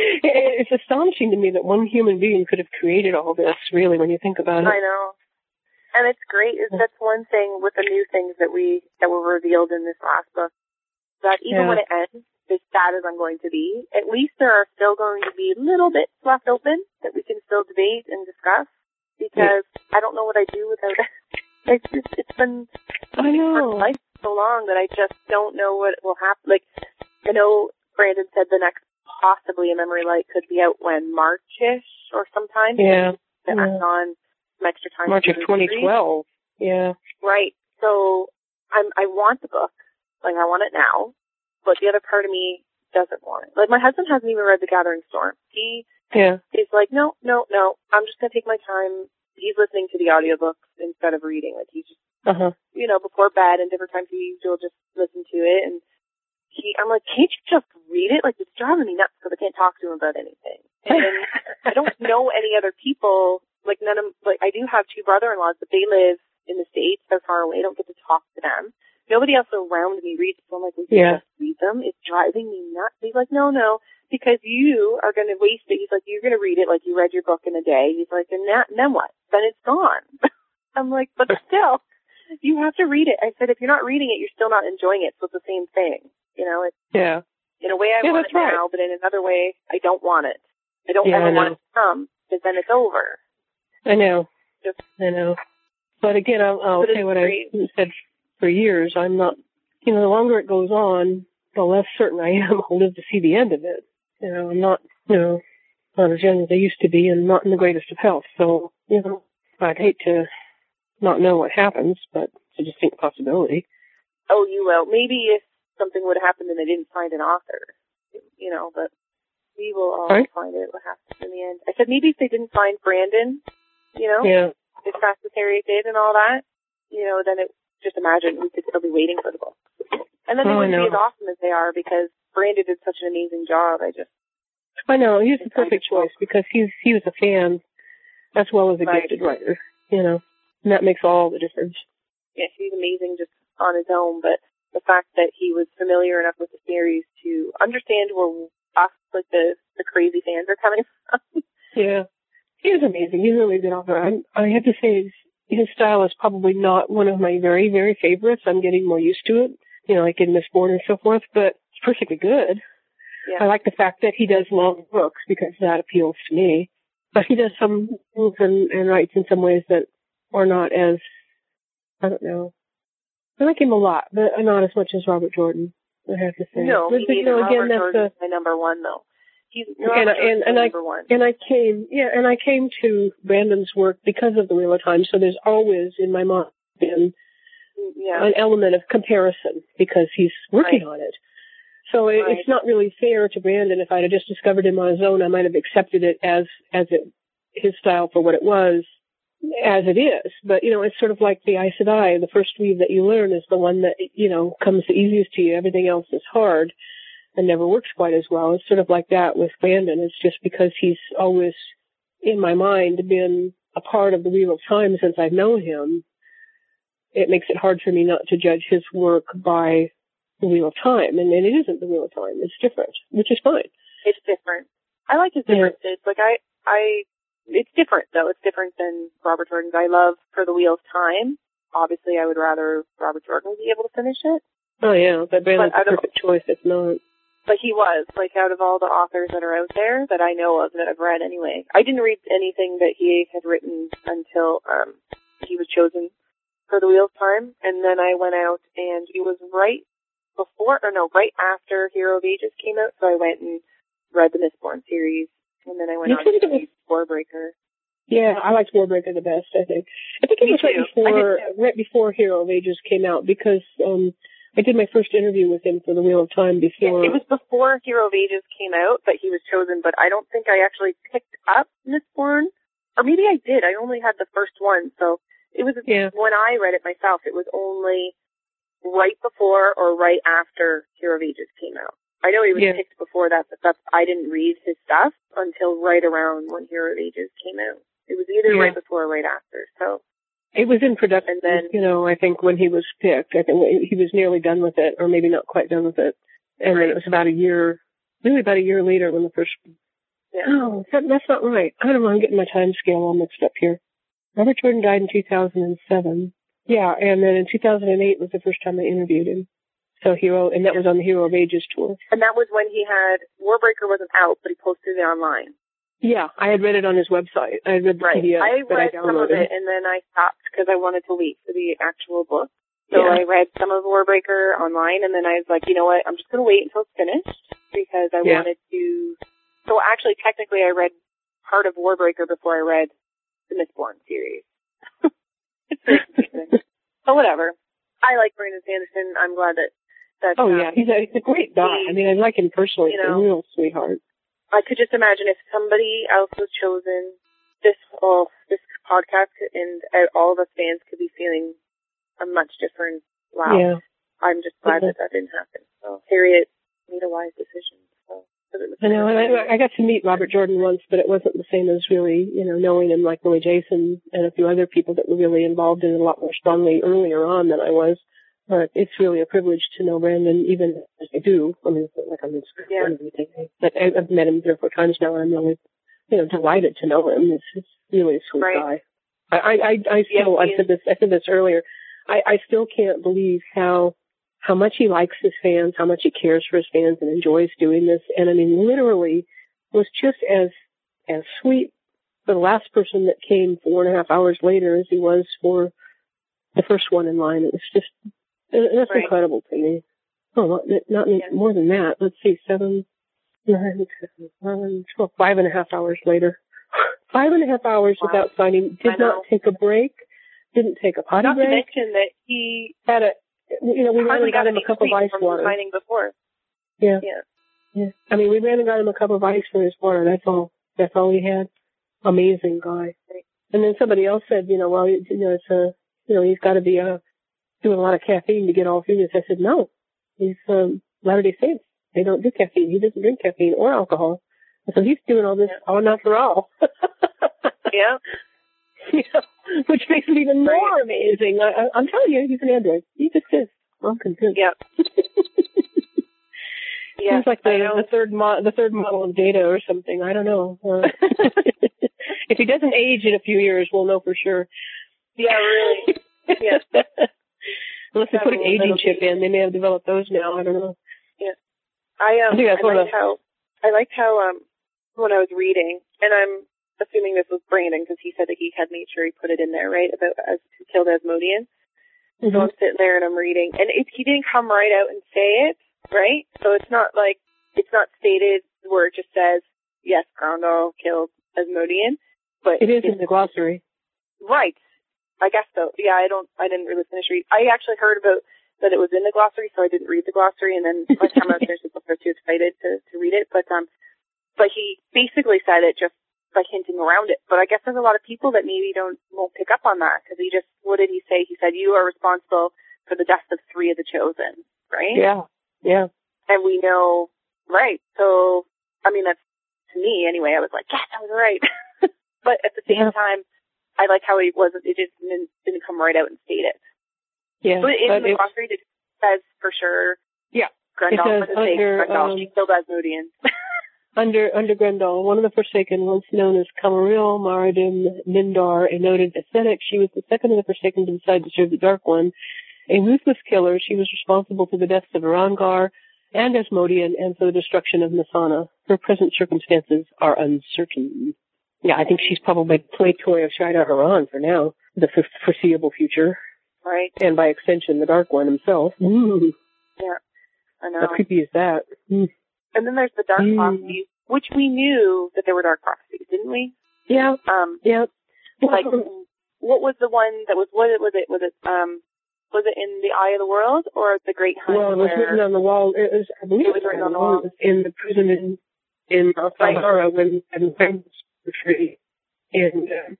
It's astonishing to me that one human being could have created all this, really, when you think about it. I know. And it's great. Is that's one thing with the new things that we that were revealed in this last book, that even yeah. when it ends, as sad as I'm going to be, at least there are still going to be little bits left open that we can still debate and discuss, because yeah. I don't know what I do without it. It's just, it's been I know. life so long that I just don't know what will happen. Like, I know Brandon said the next possibly a Memory Light could be out when March-ish or sometime. Yeah. That yeah. I'm on some extra time. March of twenty twelve. Yeah. Right. So I'm I want the book. Like, I want it now. But the other part of me doesn't want it. Like, my husband hasn't even read The Gathering Storm. He yeah. is like, no, no, no. I'm just going to take my time. He's listening to the audiobooks instead of reading. Like, he's just, uh-huh. you know, before bed and different times he will just listen to it. And he, I'm like, can't you just read it? Like, it's driving me nuts because I can't talk to him about anything. And I don't know any other people. Like, none of, like, I do have two brother-in-laws, but they live in the States. They're far away. I don't get to talk to them. Nobody else around me reads it, so I'm like, well, you yeah. just read them. It's driving me nuts. He's like, no, no, because you are going to waste it. He's like, you're going to read it like you read your book in a day. He's like, and, that, and then what? Then it's gone. I'm like, but still, you have to read it. I said, if you're not reading it, you're still not enjoying it, so it's the same thing. You know, it's, yeah. in a way I yeah, want it right. now, but in another way, I don't want it. I don't yeah, ever I want it to come, because then it's over. I know. Just, I know. But again, I'll, I'll say what I said for years. I'm not, you know, the longer it goes on, the less certain I am I'll live to see the end of it. You know, I'm not, you know, not as young as I used to be and not in the greatest of health. So, you know, I'd hate to not know what happens, but it's a distinct possibility. Oh, you will. Maybe if something would have happened and they didn't find an author, you know, but we will all right. find it what happens in the end. I said maybe if they didn't find Brandon, you know, yeah. as fast as Harriet did and all that, you know, then it, just imagine we could still be waiting for the book. And then they oh, wouldn't be as awesome as they are because Brandon did such an amazing job. I just... I know. He's the perfect choice because he's he was a fan as well as a right. gifted writer, you know, and that makes all the difference. Yes, he's amazing just on his own, but the fact that he was familiar enough with the series to understand where us, like the, the crazy fans are coming from. Yeah. He was amazing. He's a really good author. I, I have to say his, his style is probably not one of my very, very favorites. I'm getting more used to it, you know, like in Mistborn and so forth, but perfectly good. Yeah. I like the fact that he does long books because that appeals to me. But he does some things and, and writes in some ways that are not as, I don't know. I like him a lot, but not as much as Robert Jordan, I have to say. No, but, me but, you know, neither. again, Robert that's Jordan's a, my number one, though. He's and, Robert and, and my I, number one. and I came, yeah, and I came to Brandon's work because of the Wheel of Time, so there's always in my mind been yeah. an element of comparison because he's working Right. on it. So it, Right. it's not really fair to Brandon. If I'd have just discovered him on his own, I might have accepted it as, as it, his style for what it was, as it is. But, you know, it's sort of like the Aes Sedai. The first weave that you learn is the one that, you know, comes the easiest to you. Everything else is hard and never works quite as well. It's sort of like that with Brandon. It's just because he's always, in my mind, been a part of the Wheel of Time since I've known him. It makes it hard for me not to judge his work by the Wheel of Time. And, and it isn't the Wheel of Time. It's different, which is fine. It's different. I like his Yeah. differences. Like, I, I, it's different, though. It's different than Robert Jordan's. I love For the Wheel of Time. Obviously, I would rather Robert Jordan be able to finish it. Oh, yeah. But Brandon's But the perfect choice if not. But he was, like, out of all the authors that are out there that I know of, that I've read anyway. I didn't read anything that he had written until um he was chosen for the Wheel of Time. And then I went out, and it was right before, or no, right after Hero of Ages came out. So I went and read the Mistborn series. And then I went You on think to it was- read Warbreaker. Yeah, I liked Warbreaker the best, I think. I think it Me was right too. I before, did too. right before Hero of Ages came out because, um, I did my first interview with him for the Wheel of Time before. It was before Hero of Ages came out that he was chosen, but I don't think I actually picked up Mistborn. Or maybe I did. I only had the first one, so it was, Yeah. when I read it myself, it was only right before or right after Hero of Ages came out. I know he was Yeah. picked before that, but that's, I didn't read his stuff until right around when Hero of Ages came out. It was either Yeah. right before or right after, so. It was in production, And then- you know, I think when he was picked. I think he was nearly done with it, or maybe not quite done with it. And then it was about a year, really about a year later when the first, Yeah. oh, that, that's not right. I don't know, I'm getting my time scale all mixed up here. Robert Jordan died in two thousand seven. Yeah, and then in two thousand eight was the first time I interviewed him. So Hero, and that was on the Hero of Ages tour. And that was when he had, Warbreaker wasn't out, but he posted it online. Yeah, I had read it on his website. I had read the Right. P D F I that I read some of downloaded. it, and then I stopped because I wanted to wait for the actual book. So Yeah. I read some of Warbreaker online, and then I was like, you know what, I'm just going to wait until it's finished because I Yeah. wanted to. So actually, technically, I read part of Warbreaker before I read the Mistborn series. It's very interesting. But whatever. I like Brandon Sanderson. I'm glad that. that Oh, um, yeah, he's a, he's a great guy. I mean, I like him personally. You He's a know. real sweetheart. I could just imagine if somebody else was chosen, this oh, this podcast could, and uh, all of us fans could be feeling a much different. Wow, Yeah. I'm just glad Mhm. that that didn't happen. So Harriet made a wise decision. So 'cause it was I know, and I, I got to meet Robert Jordan once, but it wasn't the same as really, you know, knowing him like Willie Jason and a few other people that were really involved in it a lot more strongly earlier on than I was. But it's really a privilege to know Brandon, even as I do. I mean, it's not like I'm in school Yeah. or anything. But I- I've met him three or four times now, and I'm really, you know, delighted to know him. It's, it's really a sweet Right. guy. I, I, I, I still, Yeah, he I said this, I said this earlier. I, I still can't believe how, how much he likes his fans, how much he cares for his fans and enjoys doing this. And I mean, literally was just as, as sweet for the last person that came four and a half hours later as he was for the first one in line. It was just, it- that's Right. incredible to me. Oh, not, not Yeah. more than that. Let's see, seven, nine, ten, eleven, twelve, five and a half hours later. Five and a half hours Wow. without signing, I did not know. take a break, didn't take a potty Not to break, mention that he had a, you know, we ran hardly and got got him a any cup of sleep ice from water. signing before. Yeah. Yeah. Yeah. I mean, we ran and got him a cup of ice for his water. That's all, that's all he had. Amazing guy. Right. And then somebody else said, you know, well, you know, it's a, you know, he's got to be, uh, doing a lot of caffeine to get all through this. I said, no, he's, um, Latter-day Saints. They don't do caffeine. He doesn't drink caffeine or alcohol. So he's doing all this all natural. Yeah. Yeah, which makes it even more amazing. I, I, I'm telling you, he's an android. He just is. I'm convinced. Yeah. Yeah. He's like I the, know. the third mo- the third model of Data or something. I don't know. Uh, if he doesn't age in a few years, we'll know for sure. Yeah, really. Yeah. Unless they put an That'll- aging that'll chip be- in, they may have developed those now. I don't know. Yeah. I um I think that's I one of liked how I liked how um when I was reading, and I'm assuming this was Brandon because he said that he had made sure he put it in there, right, about as who killed Asmodean. Mm-hmm. So I'm sitting there and I'm reading, and it, he didn't come right out and say it, right? So it's not like it's not stated where it just says yes, Grendel killed Asmodean, but it is in the glossary. Right. I guess so. Yeah, I don't. I didn't really finish reading. I actually heard about that it was in the glossary, so I didn't read the glossary, and then by the time I was finished, I was too excited to to read it. But um, but he basically said it just by hinting around it. But I guess there's a lot of people that maybe don't won't pick up on that because he just what did he say? He said you are responsible for the deaths of three of the chosen, right? Yeah, yeah. And we know, right? So I mean, that's to me anyway. I was like, yes, I was right. But at the same yeah. time, I like how it wasn't. It just didn't, didn't come right out and state it. Yeah, but in but the glossary, it says for sure. Yeah, Grendel it for says the sake under, Grendel. um, She killed Asmodean. under under Grendel, one of the Forsaken, once known as Camaril Maradim Mindar, a noted ascetic, she was the second of the Forsaken to decide to serve the Dark One. A ruthless killer, she was responsible for the deaths of Arangar and Asmodean and for the destruction of Nasana. Her present circumstances are uncertain. Yeah, I think she's probably the play toy of Shidar Haran for now, the f- foreseeable future. Right. And by extension, the Dark One himself. Ooh. Yeah, I know. How creepy is that? Mm. And then there's the Dark Mm. Prophecies, which we knew that there were Dark Prophecies, didn't we? Yeah. Um. Yeah. Like, what was the one that was, what was it, was it, um, was it in the Eye of the World or the Great Hunt? Well, it was where written on the wall. It was, I believe it was written on the wall. in the prison in, in Sahara right. when, when the tree. And, uh,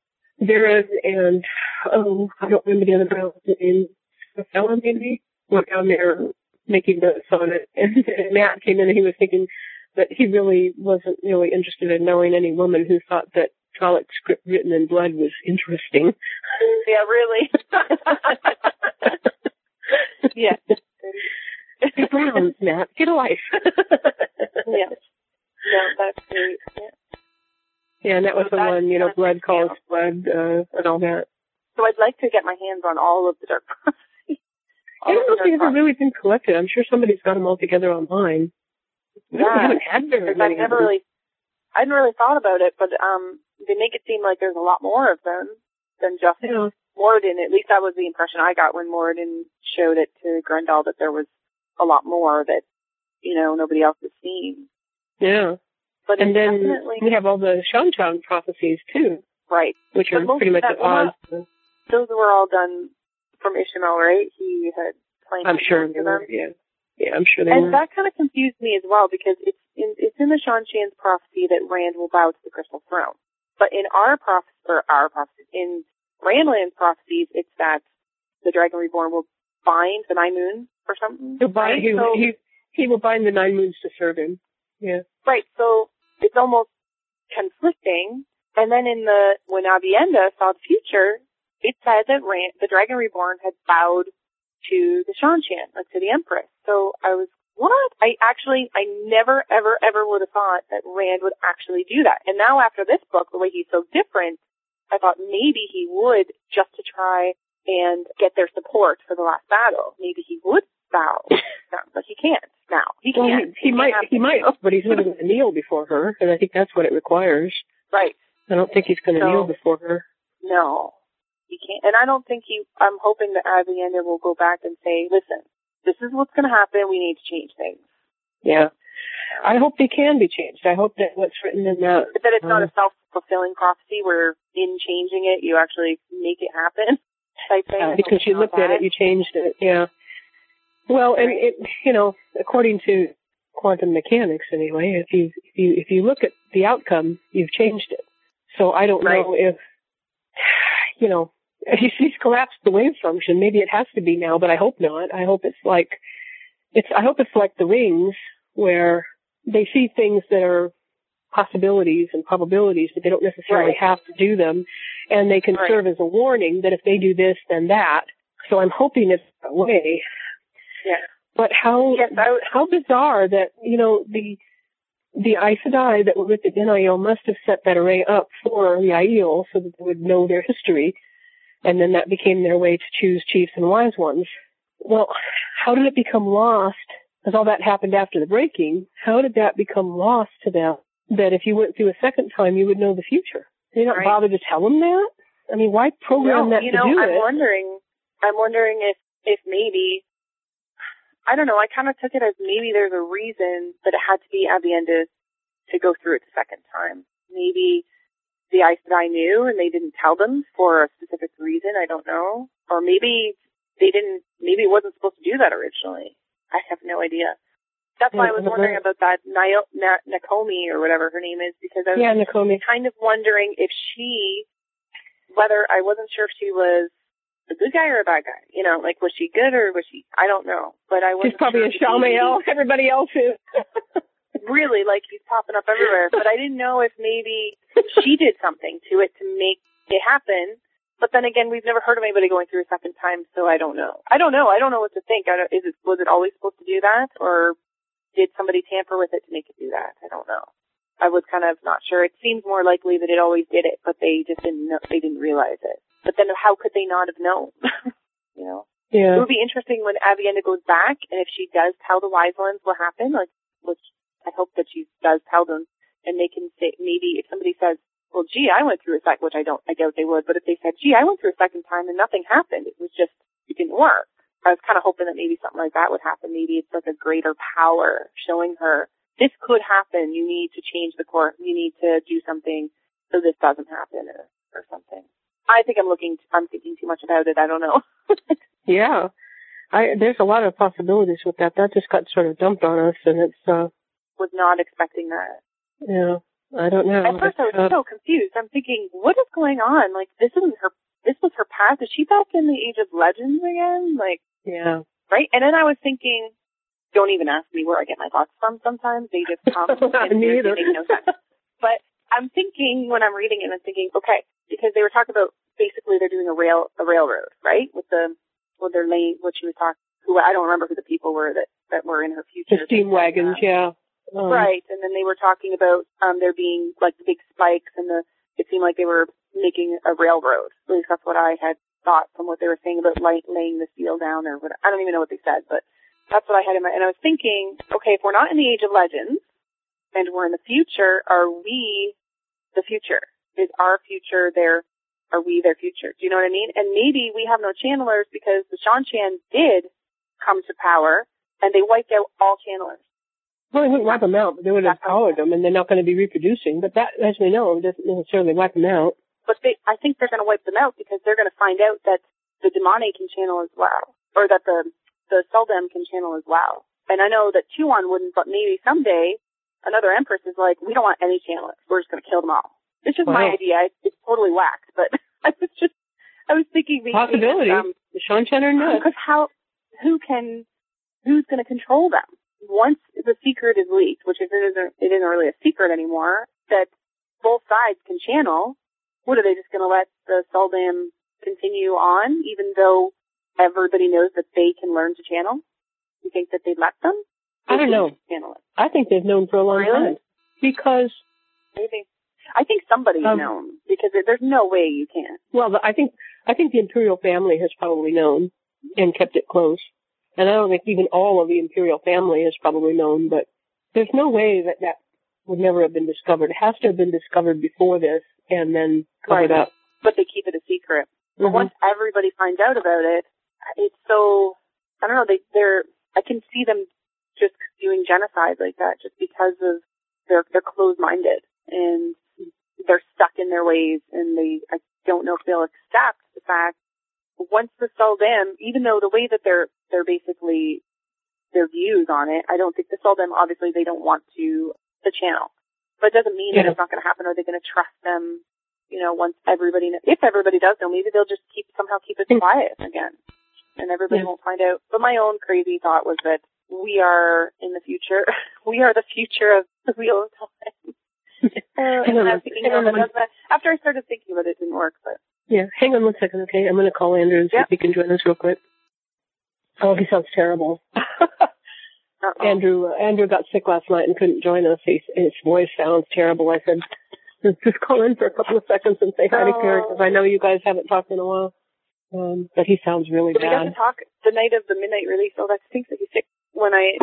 Vera and, oh, I don't remember the other girl in Stella maybe, went down there making notes on it. And, and Matt came in and he was thinking that he really wasn't really interested in knowing any woman who thought that Trolloc script written in blood was interesting. Yeah, really. Yeah. Be Browns, Matt. Get a life. Yeah. No, that's great. Yeah. Yeah, and that was so the one, you know, blood calls you know. blood, uh, and all that. So I'd like to get my hands on all of the Dark Prophecies. I don't know if they've ever really been collected. I'm sure somebody's got them all together online. Yeah. We haven't had very many. I've never really, I hadn't really thought about it, but um, they make it seem like there's a lot more of them than just yeah. Moradin. At least that was the impression I got when Moradin showed it to Grendel, that there was a lot more that, you know, nobody else has seen. Yeah. But and then definitely, we have all the Shan-Chan prophecies, too. Right. Which are pretty much at odds. Those were all done from Ishmael, right? He had planned I'm sure they them. were, yeah. Yeah, I'm sure they and were. And that kind of confused me as well, because it's in, it's in the Shan-Chan's prophecy that Rand will bow to the Crystal Throne. But in our prophecy, or our prophecy, in Randland's prophecies, it's that the Dragon Reborn will bind the Nine Moons or something. He'll bind, right? he, so, he, he will bind the Nine Moons to serve him. Yeah. Right, so it's almost conflicting. And then in the, when Aviendha saw the future, it said that Rand, the Dragon Reborn had bowed to the Shan-Chan, like to the Empress. So I was, what? I actually, I never, ever, ever would have thought that Rand would actually do that. And now after this book, the way he's so different, I thought maybe he would, just to try and get their support for the last battle. Maybe he would bow, but he can't now. He well, can't. He, he, he might, he might, but he's not going to kneel before her, and I think that's what it requires. Right. I don't think he's going to so, kneel before her. No, he can't. And I don't think he, I'm hoping that Aviendha will go back and say, listen, this is what's going to happen. We need to change things. Yeah. I hope they can be changed. I hope that what's written in that... But that it's not uh, a self-fulfilling prophecy where in changing it, you actually make it happen. Type thing. Uh, because you looked at it, you changed it, yeah. Well, and it, you know, according to quantum mechanics anyway, if you, if you, if you look at the outcome, you've changed it. So I don't right. know if, you know, if he's collapsed the wave function, maybe it has to be now, but I hope not. I hope it's like, it's, I hope it's like the rings where they see things that are possibilities and probabilities, but they don't necessarily right. have to do them. And they can right. serve as a warning that if they do this, then that. So I'm hoping it's that way. Yeah. But how, yes, I w- how bizarre that, you know, the, the Aes Sedai that were with the Denial must have set that array up for the Aiel so that they would know their history. And then that became their way to choose chiefs and wise ones. Well, how did it become lost because all that happened after the breaking, how did that become lost to them? That if you went through a second time, you would know the future. They don't Right. bother to tell them that? I mean, why program no, that you to know, do I'm it? wondering, I'm wondering if, if maybe, I don't know, I kind of took it as maybe there's a reason that it had to be Aviendha to go through it the second time. Maybe the Aes Sedai knew and they didn't tell them for a specific reason, I don't know. Or maybe they didn't, maybe it wasn't supposed to do that originally. I have no idea. That's why I was wondering about that Nio- Na- Nakomi or whatever her name is, because I was Yeah, Nakomi. kind of wondering if she, whether I wasn't sure if she was a good guy or a bad guy. You know, like was she good or was she, I don't know. But I wasn't She's probably sure a Shamael. Everybody else is. really, like he's popping up everywhere. But I didn't know if maybe she did something to it to make it happen. But then again, we've never heard of anybody going through a second time, so I don't know. I don't know. I don't know what to think. I don't, is it, was it always supposed to do that, or did somebody tamper with it to make it do that? I don't know. I was kind of not sure. It seems more likely that it always did it, but they just didn't know, they didn't realize it. But then how could they not have known? You know? Yeah. It would be interesting when Aviendha goes back, and if she does tell the Wise Ones what happened, like, which I hope that she does tell them, and they can say, maybe if somebody says, well, gee, I went through a second, which I don't, I doubt they would, but if they said, gee, I went through a second time and nothing happened, it was just, it didn't work. I was kind of hoping that maybe something like that would happen. Maybe it's like a greater power showing her, this could happen, you need to change the course, you need to do something so this doesn't happen, or, or something. I think I'm looking, I'm thinking too much about it, I don't know. Yeah. I, there's a lot of possibilities with that. That just got sort of dumped on us, and it's, uh, Was not expecting that. yeah, I don't know. At first I was uh, so confused. I'm thinking, what is going on? Like, this isn't her, this was her past. Is she back in the Age of Legends again? Like, yeah. right? And then I was thinking, don't even ask me where I get my thoughts from sometimes. They just come and Me they either. make no sense. But I'm thinking, when I'm reading it, I'm thinking, okay, because they were talking about, basically they're doing a rail, a railroad, right? With the, with their lane, what she was talking, who, I don't remember who the people were that, that were in her future. The steam wagons, yeah. Um, Right, and then they were talking about um there being like the big spikes, and the it seemed like they were making a railroad. At least that's what I had thought from what they were saying about light, laying the steel down, or what. I don't even know what they said, but that's what I had in my. And I was thinking, okay, if we're not in the Age of Legends and we're in the future, are we the future? Is our future their? Are we their future? Do you know what I mean? And maybe we have no channelers because the Seanchan did come to power, and they wiped out all channelers. Well, they wouldn't wipe them out, but they would have powered them, and they're not going to be reproducing. But that, as we know, doesn't necessarily wipe them out. But they, I think they're going to wipe them out because they're going to find out that the Demane can channel as well, or that the the Suldam can channel as well. And I know that Tuon wouldn't, but maybe someday another Empress is like, we don't want any channelers. We're just going to kill them all. It's just Wow. my idea. It's, it's totally whacked, but I was just, I was thinking maybe Possibility. Um, the Seanchan are nuts. because how, who can, who's going to control them? Once the secret is leaked, which it isn't, it isn't really a secret anymore, that both sides can channel, what are they just going to let the Suldam continue on, even though everybody knows that they can learn to channel? You think that they'd let them? I don't know. Channel it. I think they've known for a long Really? time. Because, Maybe. I think somebody's Um, known, because it, there's no way you can. well, the, I think I think the imperial family has probably known and kept it close. And I don't think even all of the imperial family has probably known, but there's no way that that would never have been discovered. It has to have been discovered before this and then covered Right. up. But they keep it a secret. But Mhm. once everybody finds out about it, it's so, I don't know, they, they're, I can see them just doing genocide like that just because of they're, they're closed-minded and they're stuck in their ways, and they, I don't know if they'll accept the fact once the Suldam, even though the way that they're, they're basically, their views on it, I don't think the Suldam, obviously they don't want to, the channel. But it doesn't mean Yeah. that it's not going to happen. Are they going to trust them, you know, once everybody, knows, if everybody does know, maybe they'll just keep, somehow keep it quiet again. And everybody Yeah. won't find out. But my own crazy thought was that we are in the future. We are the future of the Wheel of Time. uh, and I was thinking, Hang on, no, hang on. but after I started thinking about it, it didn't work. But Yeah, hang on one second, okay? I'm going to call Andrew and see Yep. if he can join us real quick. Oh, he sounds terrible. uh-oh. Andrew uh, Andrew got sick last night and couldn't join us. He, his voice sounds terrible. I said, just call in for a couple of seconds and say hi to Karen, because I know you guys haven't talked in a while. Um, but he sounds really So we got bad. to talk the night of the midnight release. Oh, that stinks that he's sick. When I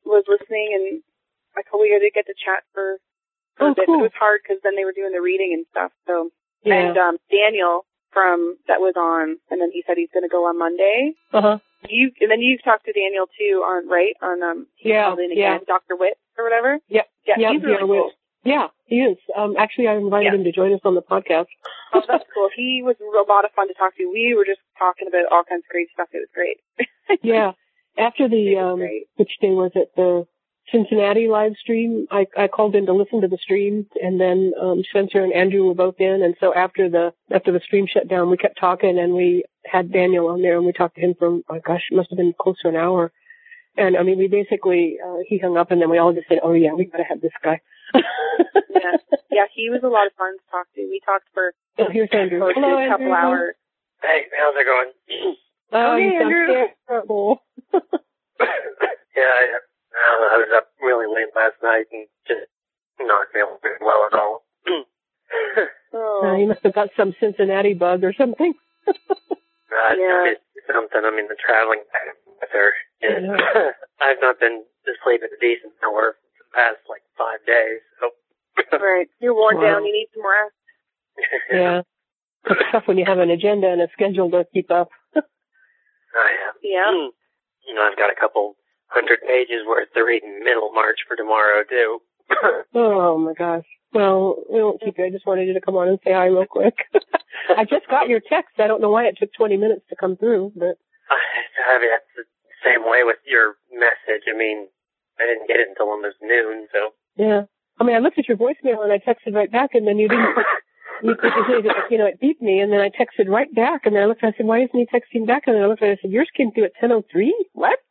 was listening, and I totally did get to chat for, for oh, a bit. cool. It was hard because then they were doing the reading and stuff. So, Yeah. and um, Daniel from that was on, and then he said he's going to go on Monday. Uh-huh. You and then you've talked to Daniel too on right on um he Yeah, called in yeah. again, Doctor Witt or whatever. Yep. Yeah, Yep, he's really yeah, cool. Yeah, he is. Um, actually, I invited Yeah. him to join us on the podcast. Oh, that's cool. He was a lot of fun to talk to. We were just talking about all kinds of great stuff. It was great. Yeah. After the, It was um, great. which day was it? The Cincinnati live stream. I, I called in to listen to the stream, and then um, Spencer and Andrew were both in. And so after the after the stream shut down, we kept talking, and we had Daniel on there, and we talked to him for, oh my gosh, it must have been close to an hour. And I mean, we basically uh, he hung up, and then we all just said, "Oh yeah, we gotta have this guy." yeah, yeah, he was a lot of fun to talk to. We talked for Oh, here's Andrew. close to Hello, a couple Andrew. hours. Hey, how's it going? Oh, Hey, you sound Andrew. terrible. yeah, I, uh, I was up really late last night and just not feeling very well at all. Oh, Uh, you must have got some Cincinnati bug or something. uh, Yeah. It's something. I mean, the traveling back with her. I know. I've not been to sleep at a decent hour for the past like five days. So. right. You're worn Wow. down. You need some rest. Yeah. It's tough when you have an agenda and a schedule to keep up. I am. Yeah. You know, I've got a couple hundred pages worth to read in Middlemarch for tomorrow too. Oh my gosh. Well, we won't keep you. I just wanted you to come on and say hi real quick. I just got your text. I don't know why it took twenty minutes to come through, but I mean, that's the same way with your message. I mean, I didn't get it until almost noon, so. yeah. I mean, I looked at your voicemail and I texted right back, and then you didn't. You, you, you know, it beeped me, and then I texted right back, and then I looked and I said, "Why isn't he texting back?" And then I looked and I said, "Yours came through at ten oh three. What?"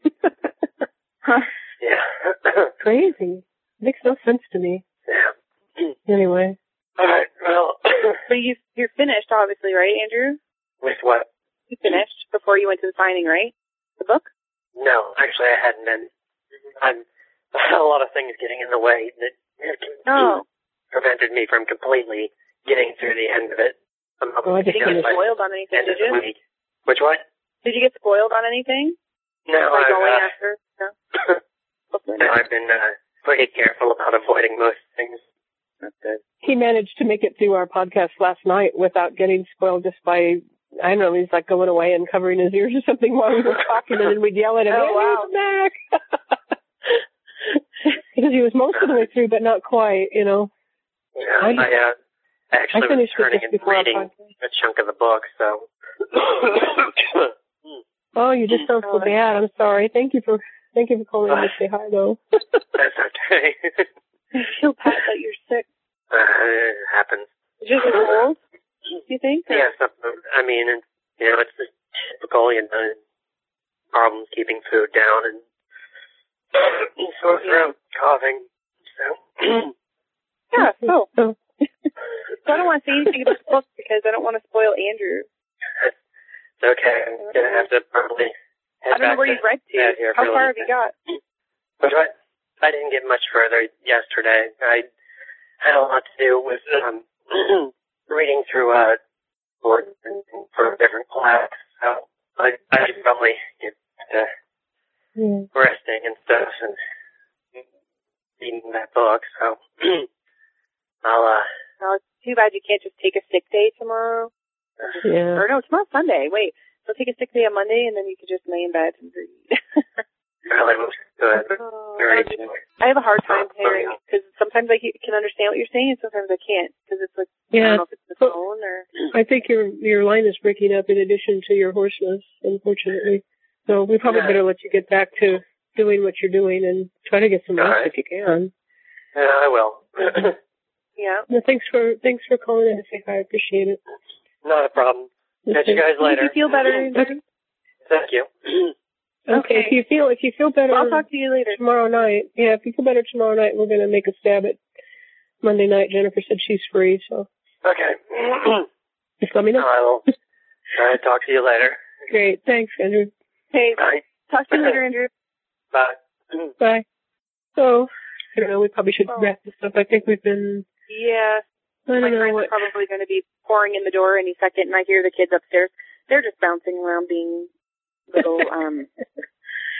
Yeah. Crazy. Makes no sense to me. Yeah. Anyway. All right. Well. But you you're finished, obviously, right, Andrew? With what? You finished before you went to the signing, right? The book? No, actually, I hadn't been. I'm I had a lot of things getting in the way that Oh. prevented me from completely getting through the end of it. I'm Oh, I Did just you get finished. spoiled on anything, end did of the you? week. Which one? Did you get spoiled on anything? No, By I've, going uh, after? No? Hopefully no, not. I've been uh, pretty careful about avoiding most things. That's good. He managed to make it through our podcast last night without getting spoiled just by, I don't know, he's like going away and covering his ears or something while we were talking, and then we'd yell at him, Oh, "Hey, wow. come back." Because he was most of the way through, but not quite, you know. Yeah, I I, just- uh, actually I was finished it turning just and before our reading podcast. a chunk of the book, so. Oh, you just sound so Oh, bad. I'm sorry. Thank you for thank you for calling in to say hi, though. That's okay. I feel, Pat, that you're sick. uh, it happens. Just a cold, do you think? Or- Yeah, something. I mean, it's, you know, it's the typical, you know, problems keeping food down and sore throat, coughing. So, Yeah, so. So, So I don't want to say anything about the book because I don't want to spoil Andrew. it's okay. I'm gonna have to probably head I don't know back where you've read bed to. here How for a far little have you bit. got? But what? I didn't get much further yesterday. I had a lot to do with um, reading through uh, for, for a different class. So I, I should probably get to yeah. resting and stuff and reading that book. So I'll, uh, No, it's too bad you can't just take a sick day tomorrow. Or, just, Yeah. or no, tomorrow's Sunday. Wait, so take a sick day on Monday and then you could just lay in bed and read. really was good. Oh, Very I good. I have a hard time hearing because sometimes I he- can understand what you're saying and sometimes I can't because it's like I Yeah. don't know if it's the phone or. I think your your line is breaking up in addition to your hoarseness, unfortunately. So we probably Yeah. better let you get back to doing what you're doing and try to get some rest All right. if you can. Yeah, I will. Yeah. No, thanks for thanks for calling in to say hi. I appreciate it. Not a problem. Catch you guys Did later. you feel better? Andrew? Thank you. Okay. Okay. If you feel if you feel better I'll talk to you later. tomorrow night, yeah, if you feel better tomorrow night, we're gonna make a stab at Monday night. Jennifer said she's free, so Okay. just let me know. I will try to talk to you later. Great. Thanks, Andrew. Hey, Bye. talk to you later, Andrew. Bye. Bye. So I don't know, we probably should Oh. wrap this up. I think we've been Yeah. I My don't know friends what are probably going to be pouring in the door any second, and I hear the kids upstairs. They're just bouncing around being little, um,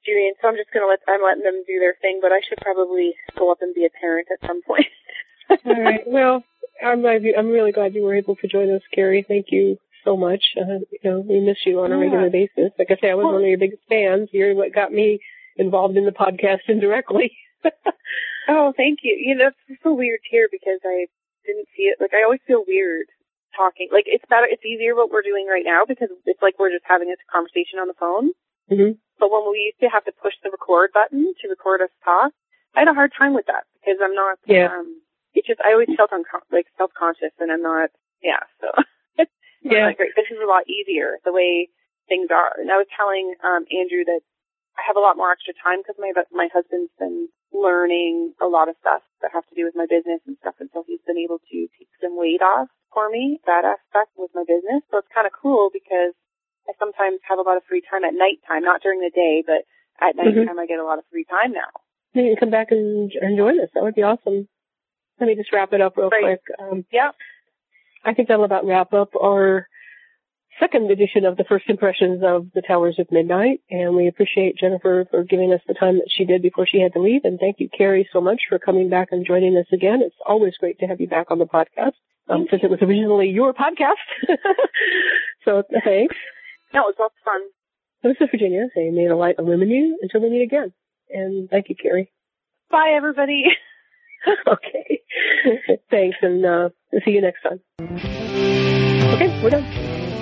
experience, so I'm just gonna let I'm letting them do their thing. But I should probably go up and be a parent at some point. All right. Well, I'm I'm really glad you were able to join us, Carrie. Thank you so much. Uh, you know, we miss you on a yeah. regular basis. Like I say, I was well, one of your biggest fans. You're what got me involved in the podcast indirectly. Oh, thank you. You know, it's so weird here because I didn't see it. Like, I always feel weird talking. Like, it's better, it's easier what we're doing right now because it's like we're just having a conversation on the phone. Mm-hmm. But when we used to have to push the record button to record us talk, I had a hard time with that because I'm not, yeah. um, it's just, I always felt uncom- like self-conscious and I'm not, yeah, so. Yeah. Like, great. This is a lot easier the way things are. And I was telling, um, Andrew that I have a lot more extra time because my, my husband's been learning a lot of stuff that have to do with my business and stuff, and so he's been able to take some weight off for me, that aspect with my business. So it's kind of cool because I sometimes have a lot of free time at nighttime, not during the day, but at nighttime mm-hmm. I get a lot of free time now. You can come back and, and join us. That would be awesome. Let me just wrap it up real right. quick. Um, yeah. I think that'll about wrap up our second edition of the First Impressions of the Towers of Midnight, and we appreciate Jennifer for giving us the time that she did before she had to leave, and thank you, Carrie, so much for coming back and joining us again. It's always great to have you back on the podcast, um, since it was originally your podcast. So, thanks. No, it was lots of fun. This is Virginia saying, may the light illumine you until we meet again. And thank you, Carrie. Bye, everybody. Okay. Thanks, and uh, see you next time. Okay, we're done.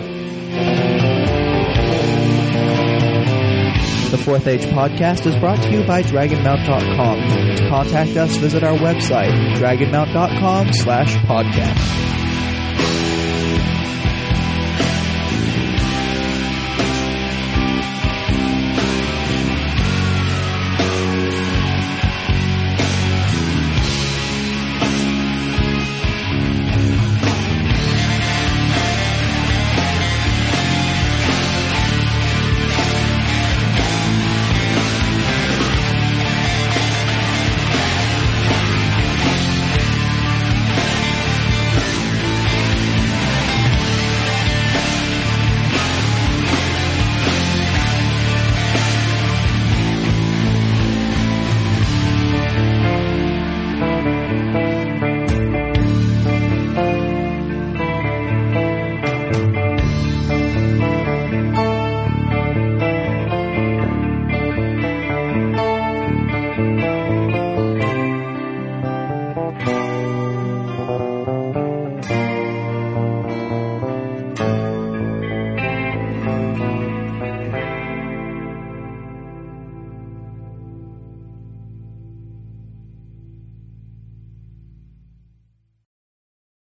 The Fourth Age Podcast is brought to you by Dragonmount dot com. To contact us, visit our website, dragonmount dot com slash podcast.